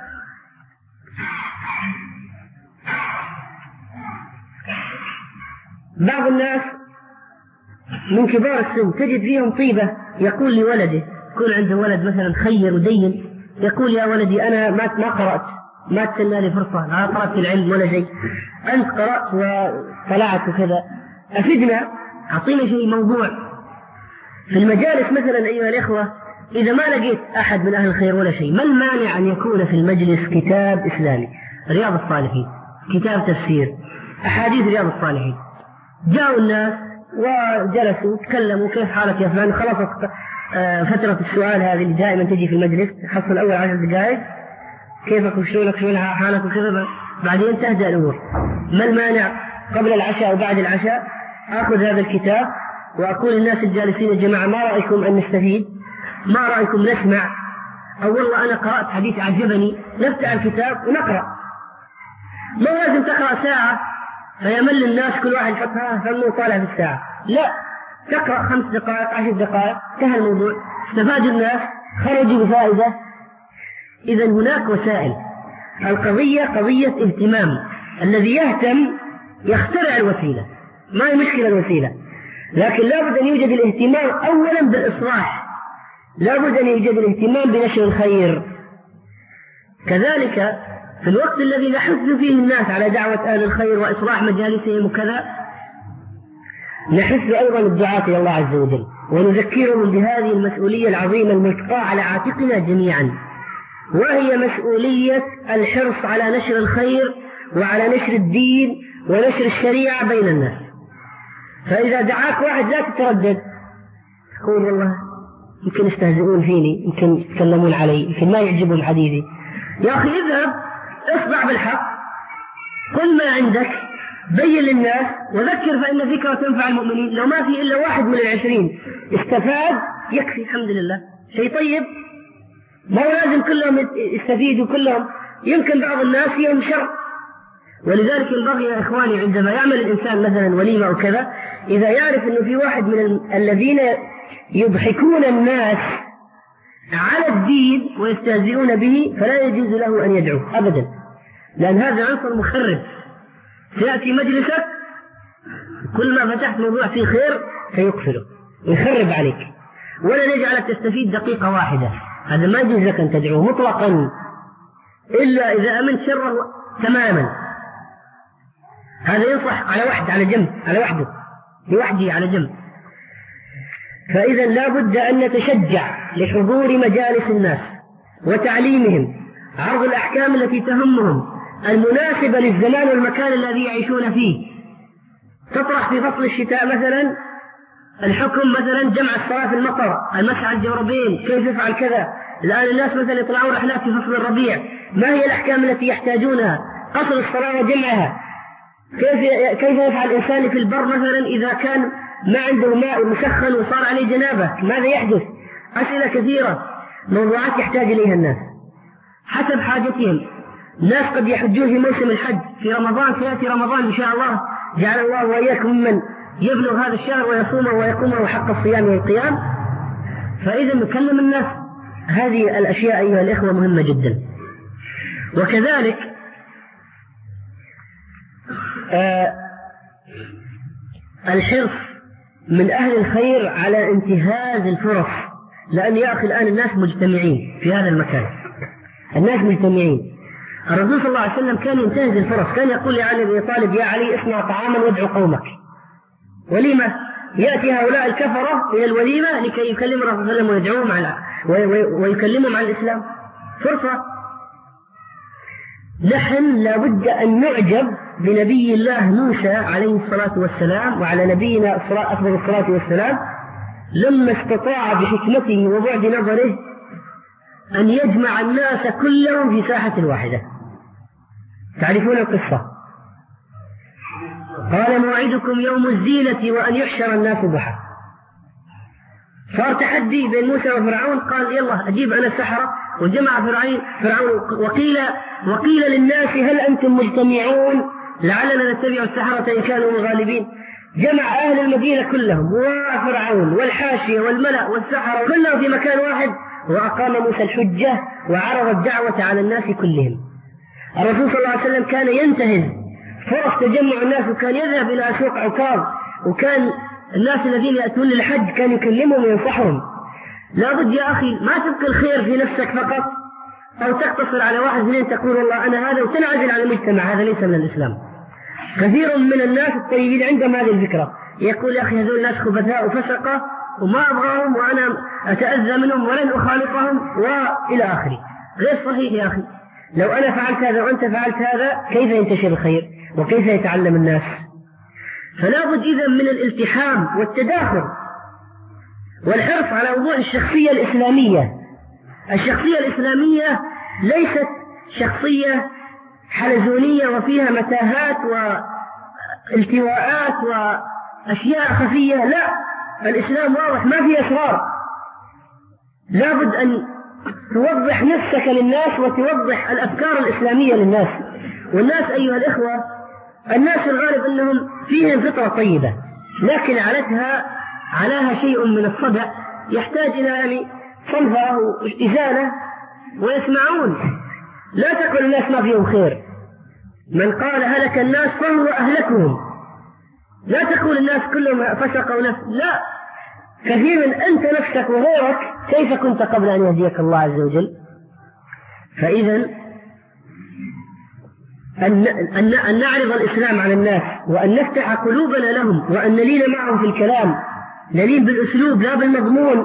بعض الناس من كبار السن تجد فيهم طيبة، يقول لولده، يكون عنده ولد مثلا خير ودين، يقول يا ولدي أنا ما ما قرأت، ما تسنى لي فرصة، لا قرأت العلم ولا شيء، أنت قرأت وطلعت وكذا، أفدنا، أعطينا شيء موضوع. في المجالس مثلا أيها الإخوة إذا ما لقيت أحد من أهل الخير ولا شيء، ما المانع أن يكون في المجلس كتاب إسلامي، رياض الصالحين، كتاب تفسير، أحاديث رياض الصالحين. جاءوا الناس وجلسوا تكلموا كيف حالك يا فلان، خلصت فترة السؤال هذه اللي دائما تجي في المجلس، حصل أول عشر دقائق كيفك وشلونك شلون حالك وكذا، بعدين تهدأ الأمور. ما المانع قبل العشاء وبعد العشاء أخذ هذا الكتاب وأقول للناس الجالسين يا جماعة ما رأيكم أن نستفيد، ما رأيكم نسمع، أو والله أنا قرأت حديث عجبني، نفتح الكتاب ونقرأ. ما لازم تقرأ ساعة فيمل الناس كل واحد يحطها فمه وطالع في الساعة، لا، تقرأ خمس دقائق عشر دقائق انتهى الموضوع، استفاد الناس، خرجوا بفائدة. إذا هناك وسائل، القضية قضية اهتمام، الذي يهتم يخترع الوسيلة، ما هي مشكلة الوسيلة، لكن لابد أن يوجد الاهتمام أولا بالإصلاح، لابد أن يوجد الاهتمام بنشر الخير. كذلك في الوقت الذي نحث فيه الناس على دعوة أهل الخير وإصلاح مجالسهم وكذا، نحث أيضا الدعاة إلى الله عز وجل ونذكرهم بهذه المسؤولية العظيمة الملقاة على عاتقنا جميعا، وهي مسؤولية الحرص على نشر الخير وعلى نشر الدين ونشر الشريعة بين الناس. فإذا دعاك واحد لا تتردد، تقول والله يمكن يستهزئون فيني، يمكن يتكلمون علي، يمكن ما يعجبهم حديثي، يا أخي اذهب اصدع بالحق، قل ما عندك، بين للناس وذكر فإن الذكرى تنفع المؤمنين. لو ما في إلا واحد من العشرين استفاد يكفي الحمد لله، شيء طيب، ما هو لازم كلهم يستفيدوا كلهم، يمكن بعض الناس فيهم شر. ولذلك ينبغي يا إخواني عندما يعمل الإنسان مثلا وليمة أو كذا، إذا يعرف أنه في واحد من الذين يضحكون الناس على الدين ويستهزئون به فلا يجوز له أن يدعو أبدا، لأن هذا عنصر مخرب. سيأتي مجلسك كل ما فتحت موضوع فيه خير سيقفله يخرب عليك، ولا يجعلك تستفيد دقيقة واحدة، هذا ما يجوز لك أن تدعوه مطلقا إلا إذا أمنت شره تماما. هذا ينصح على واحد على جنب، على وحده لوحده على جنب. فإذا لا بد أن نتشجع لحضور مجالس الناس وتعليمهم، عرض الأحكام التي تهمهم المناسبة للزمان والمكان الذي يعيشون فيه. تطرح في فصل الشتاء مثلا الحكم مثلا جمع الصلاة في المطر، المسح على الجوربين، كيف يفعل كذا. الآن الناس مثلا يطلعون رحلات في فصل الربيع، ما هي الأحكام التي يحتاجونها؟ قصر الصلاة وجمعها. كيف كيف يفعل الإنسان في البر مثلا إذا كان ما عنده ماء مسخن وصار عليه جنابة، ماذا يحدث؟ أسئلة كثيرة، موضوعات يحتاج إليها الناس حسب حاجتهم. الناس قد يحجون في موسم الحج في رمضان، سيأتي رمضان إن شاء الله، جعل الله وإياكم ممن يبلغ هذا الشهر ويصومه ويقومه حق الصيام والقيام. فإذا نكلم الناس، هذه الأشياء أيها الإخوة مهمة جدا. وكذلك آه الحرص من أهل الخير على انتهاز الفرص، لأن يا أخي الآن الناس مجتمعين في هذا المكان، الناس مجتمعين. الرسول صلى الله عليه وسلم كان ينتهز الفرص، كان يقول لعلي بن أبي طالب يا علي اصنع طعاما وادعو قومك، وليمة، يأتي هؤلاء الكفرة إلى الوليمة لكي يكلم الرسول صلى الله عليه وسلم ويدعوهم على ويكلمهم عن الإسلام، فرصة. نحن لابد أن نعجب بنبي الله موسى عليه الصلاة والسلام وعلى نبينا أفضل الصلاة والسلام لما استطاع بحكمته وبعد نظره أن يجمع الناس كلهم في ساحة واحدة. تعرفون القصة؟ قال موعدكم يوم الزينة وأن يحشر الناس ضحى. صار تحدي بين موسى وفرعون، قال يلا أجيب أنا السحرة، وجمع فرعون فرعون وقيل وقيل للناس هل أنتم مجتمعون لعلنا نتبع السحرة إن كانوا غالبين. جمع أهل المدينة كلهم وفرعون والحاشية والملأ والسحرة كلهم في مكان واحد، وأقام موسى الحجة وعرض الدعوة على الناس كلهم. الرسول صلى الله عليه وسلم كان ينتهز فرص تجمع الناس، وكان يذهب إلى سوق عكاظ، وكان الناس الذين يأتون للحج كان يكلمهم وينصحهم. لابد يا أخي ما تبقي الخير في نفسك فقط، أو تقتصر على واحد اثنين تقول والله أنا هذا وتنعزل عن المجتمع، هذا ليس من الإسلام. كثير من الناس الطيبين عندهم هذه الفكرة، يقول يا أخي هذول ناس خبثاء وفسقة وما أبغاهم وأنا أتأذى منهم ولن أخالطهم وإلى آخره. غير صحيح يا أخي. لو أنا فعلت هذا وأنت فعلت هذا كيف ينتشر الخير وكيف يتعلم الناس؟ فلا بد إذا من الالتحام والتداخل والحرص على وضوح الشخصية الإسلامية. الشخصية الإسلامية ليست شخصية حلزونية وفيها متاهات والتواءات وأشياء خفية، لا، الإسلام واضح ما فيه أسرار. لا بد أن توضح نفسك للناس وتوضح الأفكار الإسلامية للناس. والناس أيها الإخوة، الناس الغالب أنهم فيهم فطرة طيبة، لكن علتها علاها شيء من الصدع يحتاج إلى يعني صنفة أو إزالة ويسمعون. لا تقل الناس ما فيهم خير، من قال هلك الناس فهو أهلكهم. لا تقول الناس كلهم فسق ونفس، لا، كثيرا أنت نفسك وغيرك كيف كنت قبل أن يهديك الله عز وجل. فإذا أن, أن, أن نعرض الإسلام على الناس، وأن نفتح قلوبنا لهم، وأن نلين معهم في الكلام، نلين بالأسلوب لا بالمضمون،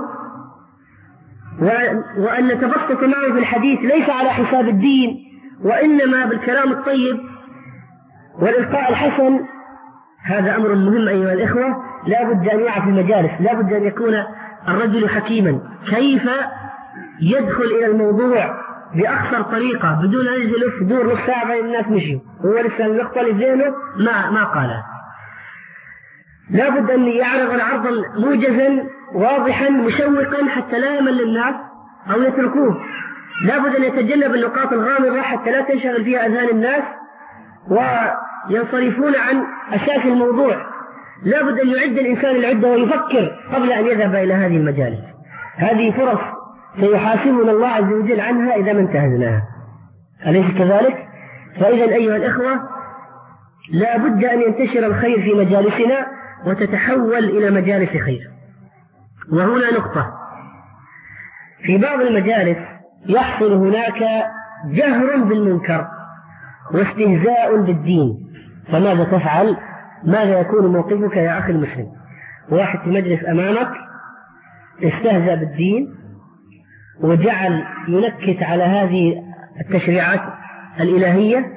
وأن نتبسط معهم في الحديث ليس على حساب الدين وإنما بالكلام الطيب والإلقاء الحسن. هذا أمر مهم أيها الإخوة، لا بد أن يعرف المجالس، لا بد أن يكون الرجل حكيما كيف يدخل إلى الموضوع بأقصر طريقة بدون أن يجلس دور نص ساعة بين الناس مشيوا هو لسه النقطة لذهنه ما ما قالها. لا بد أن يعرض العرض موجزا واضحا مشوقا حتى لا يمل الناس أو يتركوه. لا بد أن يتجنب النقاط الغامضة حتى لا تنشغل فيها أذهان الناس وينصرفون عن أساس الموضوع. لا بد أن يعد الإنسان العدة ويفكر قبل أن يذهب إلى هذه المجالس. هذه فرص سيحاسبنا الله عز وجل عنها إذا ما انتهزناها، أليس كذلك؟ فإذا أيها الإخوة، لا بد أن ينتشر الخير في مجالسنا وتتحول إلى مجالس خير. وهنا نقطة، في بعض المجالس يحصل هناك جهر بالمنكر واستهزاء بالدين، فماذا تفعل؟ ماذا يكون موقفك يا أخي المسلم؟ واحد في مجلس أمامك استهزأ بالدين وجعل ينكت على هذه التشريعات الإلهية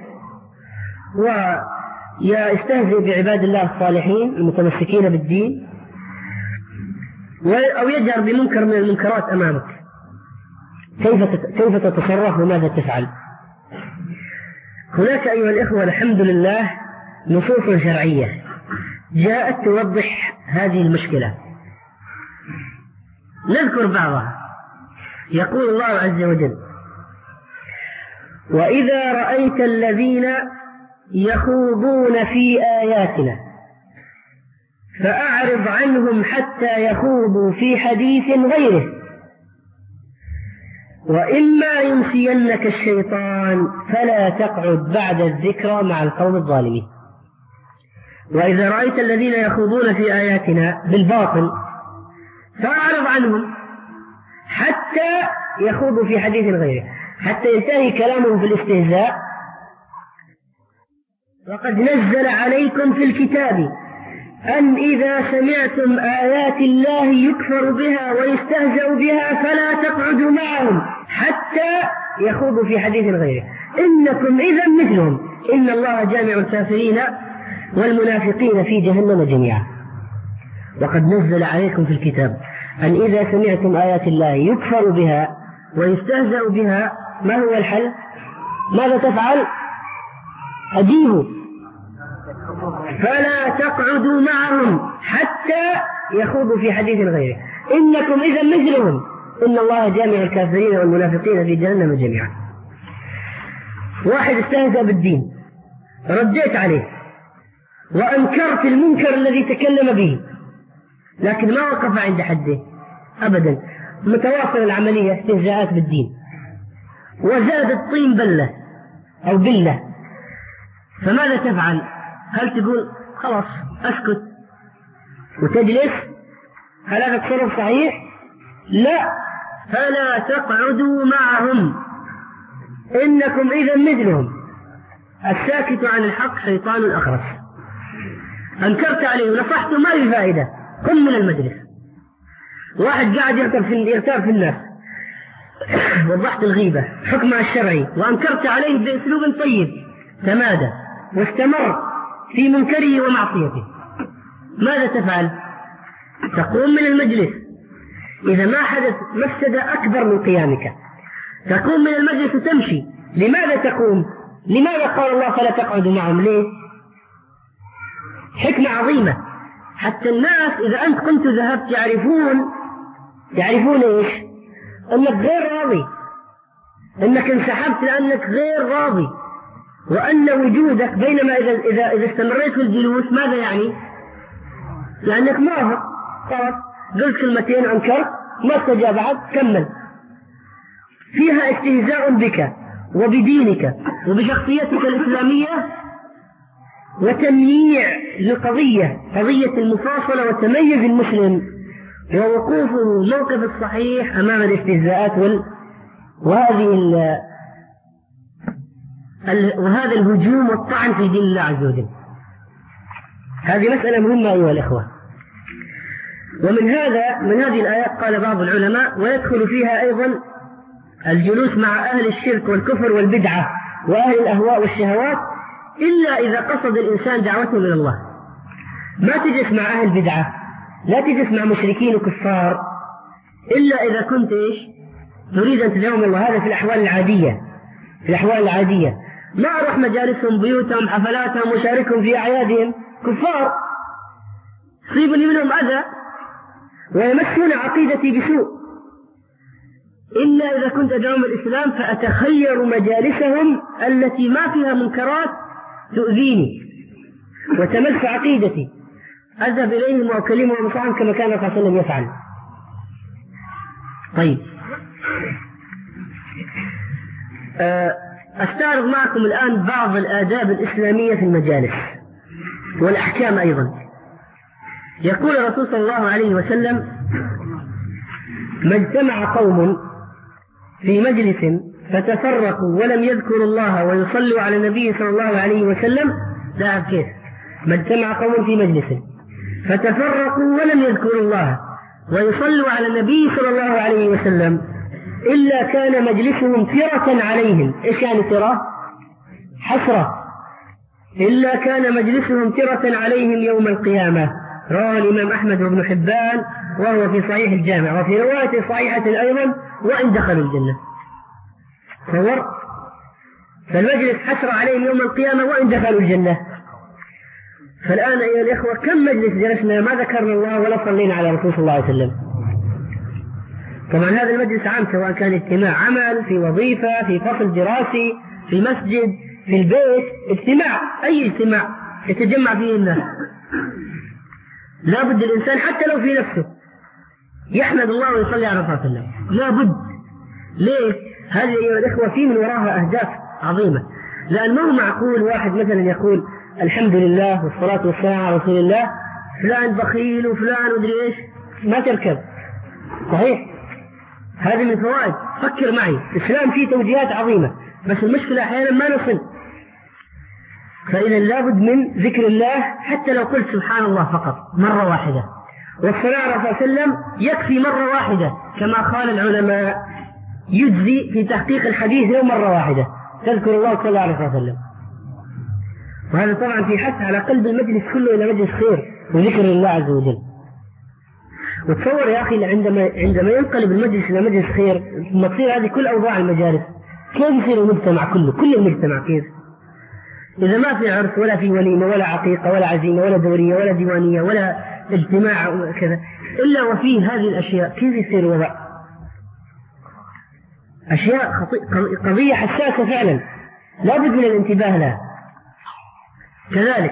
ويستهزئ بعباد الله الصالحين المتمسكين بالدين، أو يجهر بمنكر من المنكرات أمامك، كيف كيف تتصرف وماذا تفعل؟ هناك أيها الإخوة الحمد لله نصوص شرعية جاءت توضح هذه المشكلة، نذكر بعضها. يقول الله عز وجل: وإذا رأيت الذين يخوضون في آياتنا فأعرض عنهم حتى يخوضوا في حديث غيره وإما ينسينك الشيطان فلا تقعد بعد الذكرى مع القوم الظالمين. وإذا رأيت الذين يخوضون في آياتنا بالباطل فأعرض عنهم حتى يخوضوا في حديث غيره، حتى ينتهي كلامهم في الاستهزاء. وقد نزل عليكم في الكتاب أن إذا سمعتم آيات الله يكفر بها ويستهزأ بها فلا تقعدوا معهم حتى يخوضوا في حديث غيره إنكم إذا مثلهم إن الله جامع الكافرين والمنافقين في جهنم جميعا. وقد نزل عليكم في الكتاب أن إذا سمعتم آيات الله يكفر بها ويستهزأ بها ما هو الحل؟ ماذا تفعل؟ أجيبوا، فلا تقعدوا معهم حتى يخوضوا في حديث غيره إنكم إذا مثلهم إن الله جامع الكافرين والمنافقين في جهنم جميعا. واحد استهزأ بالدين، رديت عليه وأنكرت المنكر الذي تكلم به، لكن ما وقف عند حده أبدا، متواصل العملية استهزاءات بالدين، وزاد الطين بلة أو بلة، فماذا تفعل؟ هل تقول خلاص أسكت وتجلس؟ هل هذا تصرف صحيح؟ لا، فلا تقعدوا معهم إنكم إذا مثلهم. الساكت عن الحق شيطان أخرس. أنكرت عليه ونصحته ما في فائدة، قم من المجلس. واحد قاعد يغتاب في, يغتاب في الناس، وضحت الغيبة حكمها الشرعي وأنكرت عليه بأسلوب طيب، تمادى واستمر في منكره ومعصيته، ماذا تفعل؟ تقوم من المجلس. إذا ما حدث مفسدة أكبر من قيامك تقوم من المجلس وتمشي. لماذا تقوم؟ لماذا قال الله فلا تقعدوا معهم؟ ليه؟ حكمة عظيمة، حتى الناس إذا أنت كنت ذهبت يعرفون يعرفون إيش؟ أنك غير راضي، أنك انسحبت لأنك غير راضي، وأن وجودك بينما إذا, إذا, إذا استمريت في الجلوس ماذا يعني؟ لأنك موافق، خلاص قلت كلمتين أنكرت ما استجاب بعد، كمل. فيها استهزاء بك وبدينك وبشخصيتك الإسلامية، وتمييع لقضية قضية المفاصلة وتميز المسلم ووقوفه موقف الصحيح أمام الاستهزاءات وال... وهذه ال... ال... وهذا الهجوم والطعن في دين الله عز وجل. هذه مسألة مهمة أيها الإخوة. ومن هذا من هذه الآيات قال بعض العلماء ويدخل فيها أيضا الجلوس مع أهل الشرك والكفر والبدعة وأهل الأهواء والشهوات، إلا إذا قصد الإنسان دعوته إلى الله. ما تجلس مع أهل بدعة، لا تجلس مع مشركين وكفار، إلا إذا كنت إيش؟ تريد أن تدعوهم الله. هذا في الأحوال العادية. في الأحوال العادية ما أروح مجالسهم بيوتهم حفلاتهم وشاركهم في أعيادهم، كفار يصيبني منهم أذى ويمسون عقيدتي بسوء. إلا إذا كنت أدعوهم الإسلام فأتخير مجالسهم التي ما فيها منكرات تؤذيني وتمس عقيدتي، أذهب إليهم وأكلمهم وأنصحهم كما كان الرسول صلى الله عليه وسلم يفعل. طيب، أستعرض معكم الآن بعض الآداب الإسلامية في المجالس والأحكام أيضا. يقول الرسول صلى الله عليه وسلم: ما اجتمع قوم في مجلس فتفرقوا ولم يذكروا الله ويصلوا على النبي صلى الله عليه وسلم. لا كيف؟ ما اجتمع قوم في مجلس فتفرقوا ولم يذكروا الله ويصلوا على النبي صلى الله عليه وسلم إلا كان مجلسهم ترة عليهم. إيش يعني ترة؟ حسرة. إلا كان مجلسهم ترة عليهم يوم القيامة. رواه الإمام أحمد وابن حبان وهو في صحيح الجامع، وفي رواية صحيحة أيضا: وإن دخلوا الجنة. تصور، فالمجلس حسرة عليهم يوم القيامة وإن دخلوا الجنة. فالآن أيها الإخوة كم مجلس جلسنا ما ذكرنا الله ولا صلينا على رسول صلى الله عليه وسلم. طبعا هذا المجلس عام، سواء كان اجتماع عمل، في وظيفة، في فصل دراسي، في مسجد، في البيت، اجتماع، أي اجتماع يتجمع فيه الناس، لا بد الإنسان حتى لو في نفسه يحمد الله ويصلي على رسول الله، لا بد. ليه؟ هذه أيها الإخوة في من وراها أهداف عظيمة. لأن ما هو معقول واحد مثلا يقول الحمد لله والصلاة والسلام على رسول الله، فلان بخيل وفلان ودري إيش، ما تركب. صحيح، هذه من فوائد. فكر معي، الإسلام فيه توجيهات عظيمة، بس المشكلة أحيانا ما نصل. فإذا لابد من ذكر الله حتى لو قلت سبحان الله فقط مرة واحدة، والصلاة على رسول الله صلى الله عليه وسلم يكفي مرة واحدة، كما قال العلماء يجزي في تحقيق الحديث لو مرة واحدة تذكر الله صلى الله عليه وسلم. وهذا طبعا في حث على قلب المجلس كله إلى مجلس خير وذكر الله عز وجل. وتصور يا أخي عندما عندما ينقلب المجلس إلى مجلس خير، ثم تصير هذه كل أوضاع المجالس، كيف يصير المجتمع كله؟ كل المجتمع كيف؟ إذا ما في عرس ولا في وليمة ولا عقيقة ولا عزيمة ولا دورية ولا ديوانية ولا اجتماع وكذا إلا وفيه هذه الأشياء، كيف يصير الوضع؟ أشياء قضية حساسة فعلا، لا بد من الانتباه لها. كذلك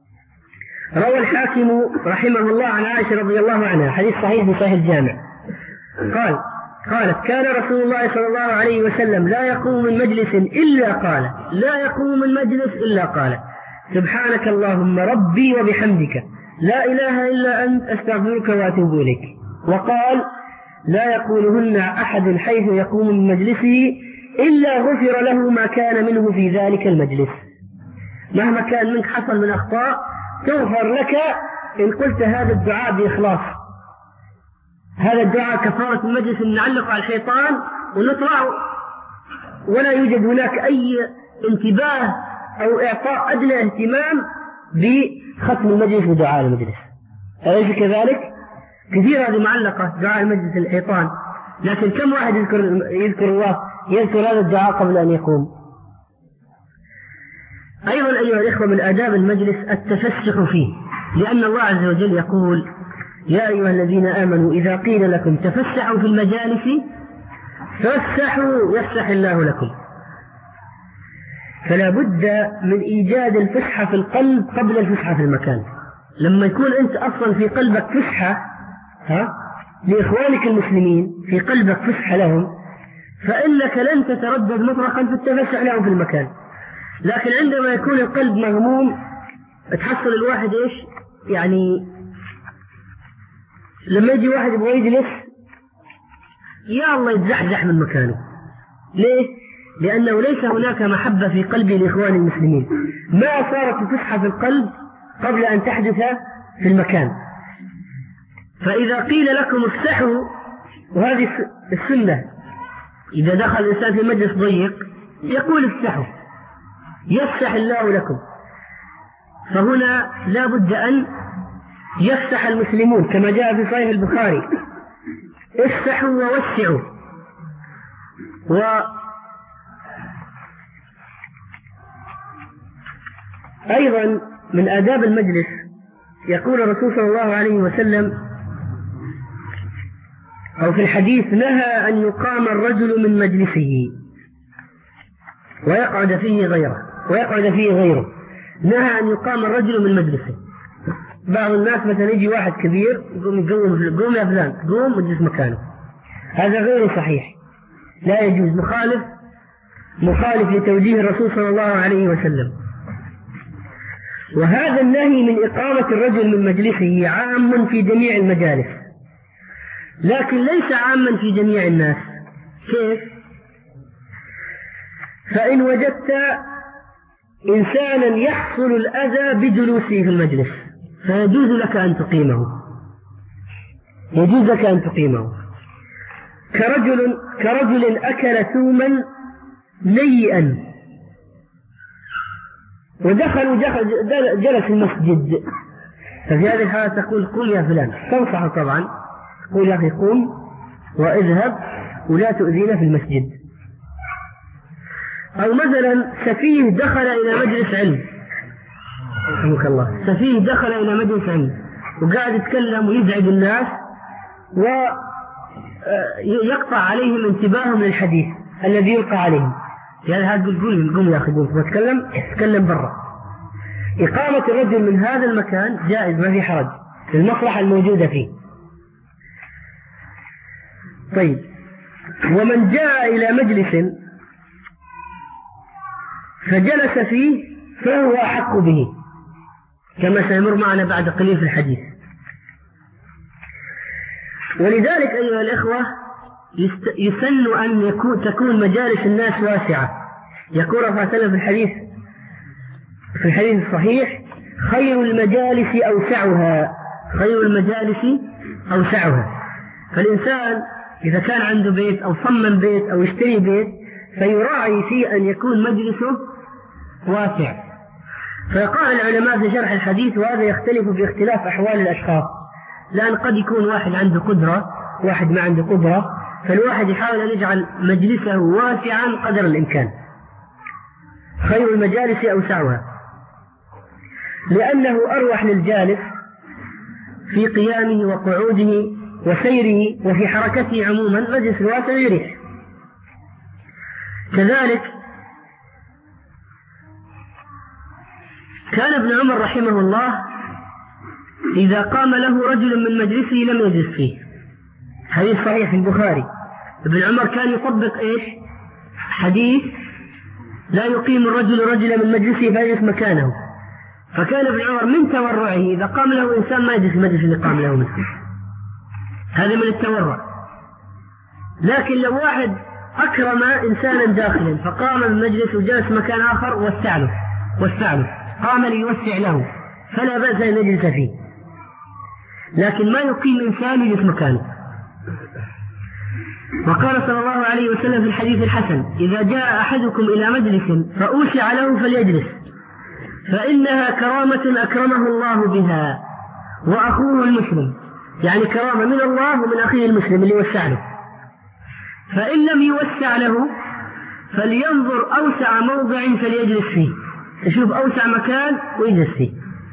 روى الحاكم رحمه الله عن عائشة رضي الله عنها، حديث صحيح في صحيح الجامع، قال قالت كان رسول الله صلى الله عليه وسلم لا يقوم من مجلس إلا قال لا يقوم من مجلس إلا قال سبحانك اللهم ربي وبحمدك لا إله إلا أنت أستغفرك وأتوب إليك. وقال لا يقولهن أحد حيث يقوم من مجلسه إلا غفر له ما كان منه في ذلك المجلس. مهما كان منك حصل من أخطاء تغفر لك إن قلت هذا الدعاء بإخلاص. هذا الدعاء كفارة المجلس نعلق على الشيطان ونطلع ولا يوجد هناك أي انتباه أو إعطاء أدنى اهتمام بختم المجلس ودعاء المجلس. أليس كذلك؟ كثير هذه معلقة دعاء المجلس الشيطان، لكن كم واحد يذكر, يذكر الله يذكر هذا الدعاء قبل أن يقوم؟ أيضا أيها الإخوة من آداب المجلس التفسح فيه، لأن الله عز وجل يقول يا أيها الذين آمنوا إذا قيل لكم تفسحوا في المجالس فافسحوا يفسح الله لكم. فلا بد من إيجاد الفسحة في القلب قبل الفسحة في المكان. لما يكون أنت أصلا في قلبك فسحة ها لإخوانك المسلمين، في قلبك فسحة لهم، فإنك لن تتردد مطلقا في التفسح لهم في المكان. لكن عندما يكون القلب مغموم تحصل الواحد إيش يعني لما يجي واحد يبغى يجلس يا الله يتزحزح من مكانه. ليه؟ لأنه ليس هناك محبة في قلبه لإخوان المسلمين. ما صارت الفسحة في القلب قبل أن تحدث في المكان. فإذا قيل لكم افسحوا، وهذه السنة، إذا دخل الإنسان في مجلس ضيق يقول افسحوا يفسح الله لكم. فهنا لا بد أن يفسح المسلمون كما جاء في صحيح البخاري افسحوا ووسعوا. وأيضا من آداب المجلس يقول الرسول صلى الله عليه وسلم أو في الحديث نهى أن يقام الرجل من مجلسه ويقعد فيه غيره ويقعد فيه غيره نهى أن يقام الرجل من مجلسه. بعض الناس مثلا يجي واحد كبير يقوم يقوم قوم يا فلان قوم واجلس مكانه، هذا غير صحيح، لا يجوز، مخالف مخالف لتوجيه الرسول صلى الله عليه وسلم. وهذا النهي من إقامة الرجل من مجلسه عام في جميع المجالس، لكن ليس عاما في جميع الناس. كيف؟ فإن وجدت إنسانا يحصل الأذى بجلوسه في المجلس فيجوز لك أن تقيمه، يجوز لك أن تقيمه كرجل كرجل أكل ثوما نيئا ودخل جلس المسجد، ففي هذه الحالة تقول قل يا فلان، تنصح طبعا، قل يا أخي قم واذهب ولا تؤذينا في المسجد. أو مثلا سفيه دخل إلى مجلس علم، رحمك الله، سفيه دخل إلى مجلس علم وقاعد يتكلم ويزعج الناس ويقطع عليهم انتباههم للحديث الذي يلقى عليهم، يعني هذا يقول قم يا أخي قم تتكلم تتكلم برا. إقامة الرجل من هذا المكان جائز، ما في حرج للمصلحة الموجودة فيه. طيب، ومن جاء إلى مجلس فجلس فيه فهو أحق به كما سيمر معنا بعد قليل في الحديث. ولذلك أيها الإخوة يسن أن يكون تكون مجالس الناس واسعة. يقول صلى الله عليه وسلم في الحديث في الحديث الصحيح خير المجالس أوسعها، خير المجالس أوسعها. فالإنسان إذا كان عنده بيت أو صمم بيت أو يشتري بيت فيراعي فيه أن يكون مجلسه واسع. فقال العلماء في شرح الحديث وهذا يختلف باختلاف أحوال الأشخاص، لأن قد يكون واحد عنده قدرة واحد ما عنده قدرة، فالواحد يحاول أن يجعل مجلسه واسعا قدر الإمكان. خير المجالس أوسعها لأنه أروح للجالس في قيامه وقعوده وسيره وفي حركته عموما، مجلس الواسع يريح. كذلك كان ابن عمر رحمه الله إذا قام له رجل من مجلسه لم يجلس فيه، حديث صحيح في البخاري. ابن عمر كان يطبق إيش؟ حديث لا يقيم الرجل رجلا من مجلسه فيجلس مكانه. فكان ابن عمر من تورعه إذا قام له إنسان ما يجلس المجلس اللي قام له مثله، هذا من التورع. لكن لو واحد أكرم إنسانا داخلا فقام من مجلس وجلس مكان آخر وسع له وسع له قام ليوسع له فلا بأس أن يجلس فيه، لكن ما يقيم إنسان يجلس مكانه. وقال صلى الله عليه وسلم في الحديث الحسن: إذا جاء أحدكم إلى مجلس فأوسع له فليجلس، فإنها كرامة أكرمه الله بها وأخوه المسلم، يعني كرامة من الله ومن أخيه المسلم اللي يوسع له. فإن لم يوسع له فلينظر أوسع موضع فليجلس فيه، يشوف أوسع مكان ويجلس فيه.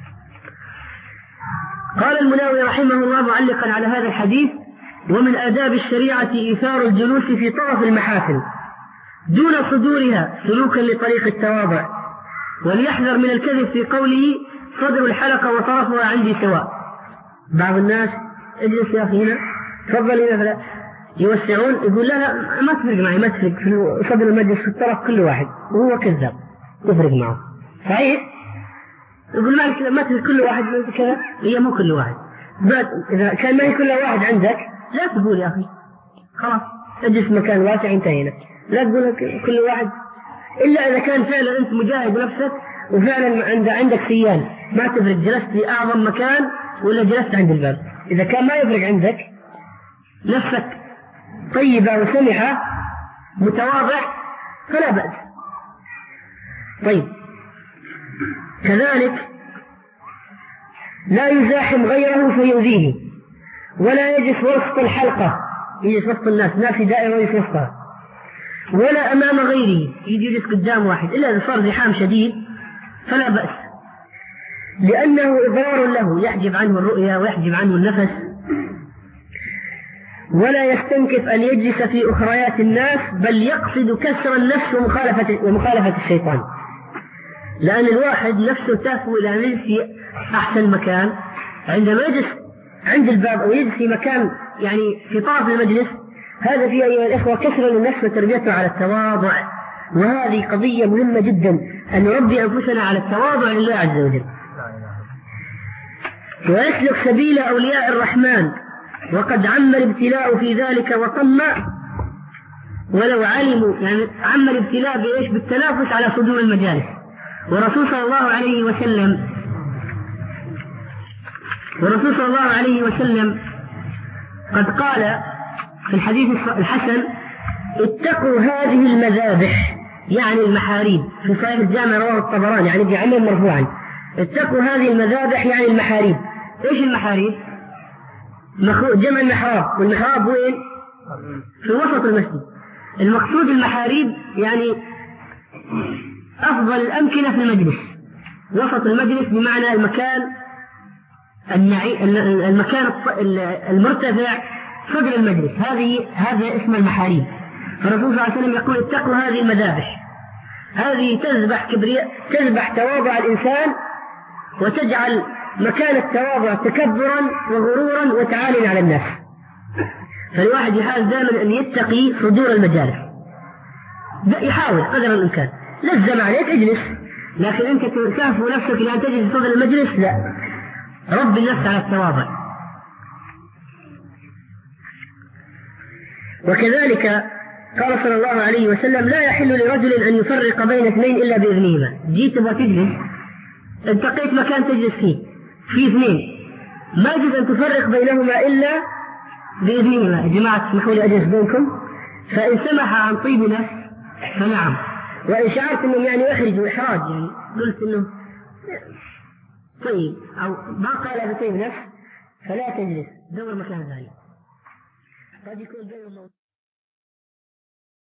قال المناوي رحمه الله معلقا على هذا الحديث: ومن آداب الشريعة إيثار الجلوس في طرف المحافل دون صدورها سلوكا لطريق التواضع، وليحذر من الكذب في قوله صدر الحلقة وطرفها عندي سواء. بعض الناس اجلس يا أخي هنا تفضل هنا فلا يوسعون، يقول لا لا ما تفرق معي، ما تفرق في صدر المجلس في الطرف كل واحد، وهو كذاب تفرق معه صحيح. يقول ما ما تفرق كل واحد كذا، هي مو كل واحد. إذا كان ما هي كل واحد عندك لا تقول يا أخي خلاص اجلس مكان واسع انتهينا، لا تقول كل واحد، إلا إذا كان فعلا أنت مجاهد نفسك وفعلا عند عندك سيان ما تفرق جلست في أعظم مكان ولا جلست عند الباب. إذا كان ما يفرق عندك نفسك طيبة وسمحة متواضع فلا بأس. طيب كذلك لا يزاحم غيره فيؤذيه، ولا يجلس وسط الحلقة يجلس وسط الناس، ناس في دائرة ويجلس وسطها، ولا أمام غيره يجلس قدام واحد، إلا إذا صار زحام شديد فلا بأس، لأنه إضرار له يحجب عنه الرؤية ويحجب عنه النفس. ولا يستنكف أن يجلس في أخريات الناس، بل يقصد كسر النفس ومخالفة, ومخالفة الشيطان، لأن الواحد نفسه تهفو إلى أن يجلس في أحسن مكان، عندما يجلس عند الباب أو يجلس في مكان يعني في طرف المجلس، هذا فيه أيها الإخوة كسر للنفس وتربيته على التواضع. وهذه قضية مهمة جدا أن نربي أنفسنا على التواضع لله عز وجل. ويسلك سبيل أولياء الرحمن، وقد عم الابتلاء في ذلك وطم، ولو علموا يعني عم الابتلاء بإيش؟ بالتنافس على صدور المجالس. ورسول صلى الله عليه وسلم ورسول صلى الله عليه وسلم قد قال في الحديث الحسن: اتقوا هذه المذابح، يعني المحاريب، في صحيح الجامع رواه الطبراني يعني ابن عمر مرفوعا: اتقوا هذه المذابح يعني المحاريب. ايش المحاريب؟ جمع المحراب، والمحراب وين؟ في وسط المسجد. المقصود المحاريب يعني أفضل الأمكنة في المجلس، وسط المجلس بمعنى المكان النعي المكان المرتفع صدر المجلس، هذه هذا اسم المحاريب. فالرسول صلى الله عليه وسلم يقول: اتقوا هذه المذابح، هذه تذبح كبرياء، تذبح تواضع الإنسان وتجعل مكان التواضع تكبرا وغرورا وتعالي على الناس. فالواحد يحاول دائما أن يتقي صدور المجالس، يحاول قدر الإمكان. لزم عليك اجلس، لكن أنت تهفو نفسك لأن تجلس صدر المجلس، لا، رب النفس على التواضع. وكذلك قال صلى الله عليه وسلم: لا يحل لرجل أن يفرق بين اثنين إلا بإذنهما. جيت تبغى تجلس، التقيت مكان تجلس فيه في اثنين، ما يجوز أن تفرق بينهما إلا بإذنهما. يا جماعة اسمحوا لي أجلس بينكم، فإن سمح عن طيب نفس فنعم، وإن شعرت أنهم يعني يحرجوا إحراج، يعني قلت أنه طيب أو ما قال بطيب نفس، فلا تجلس، دور مكان ثاني. قد يكون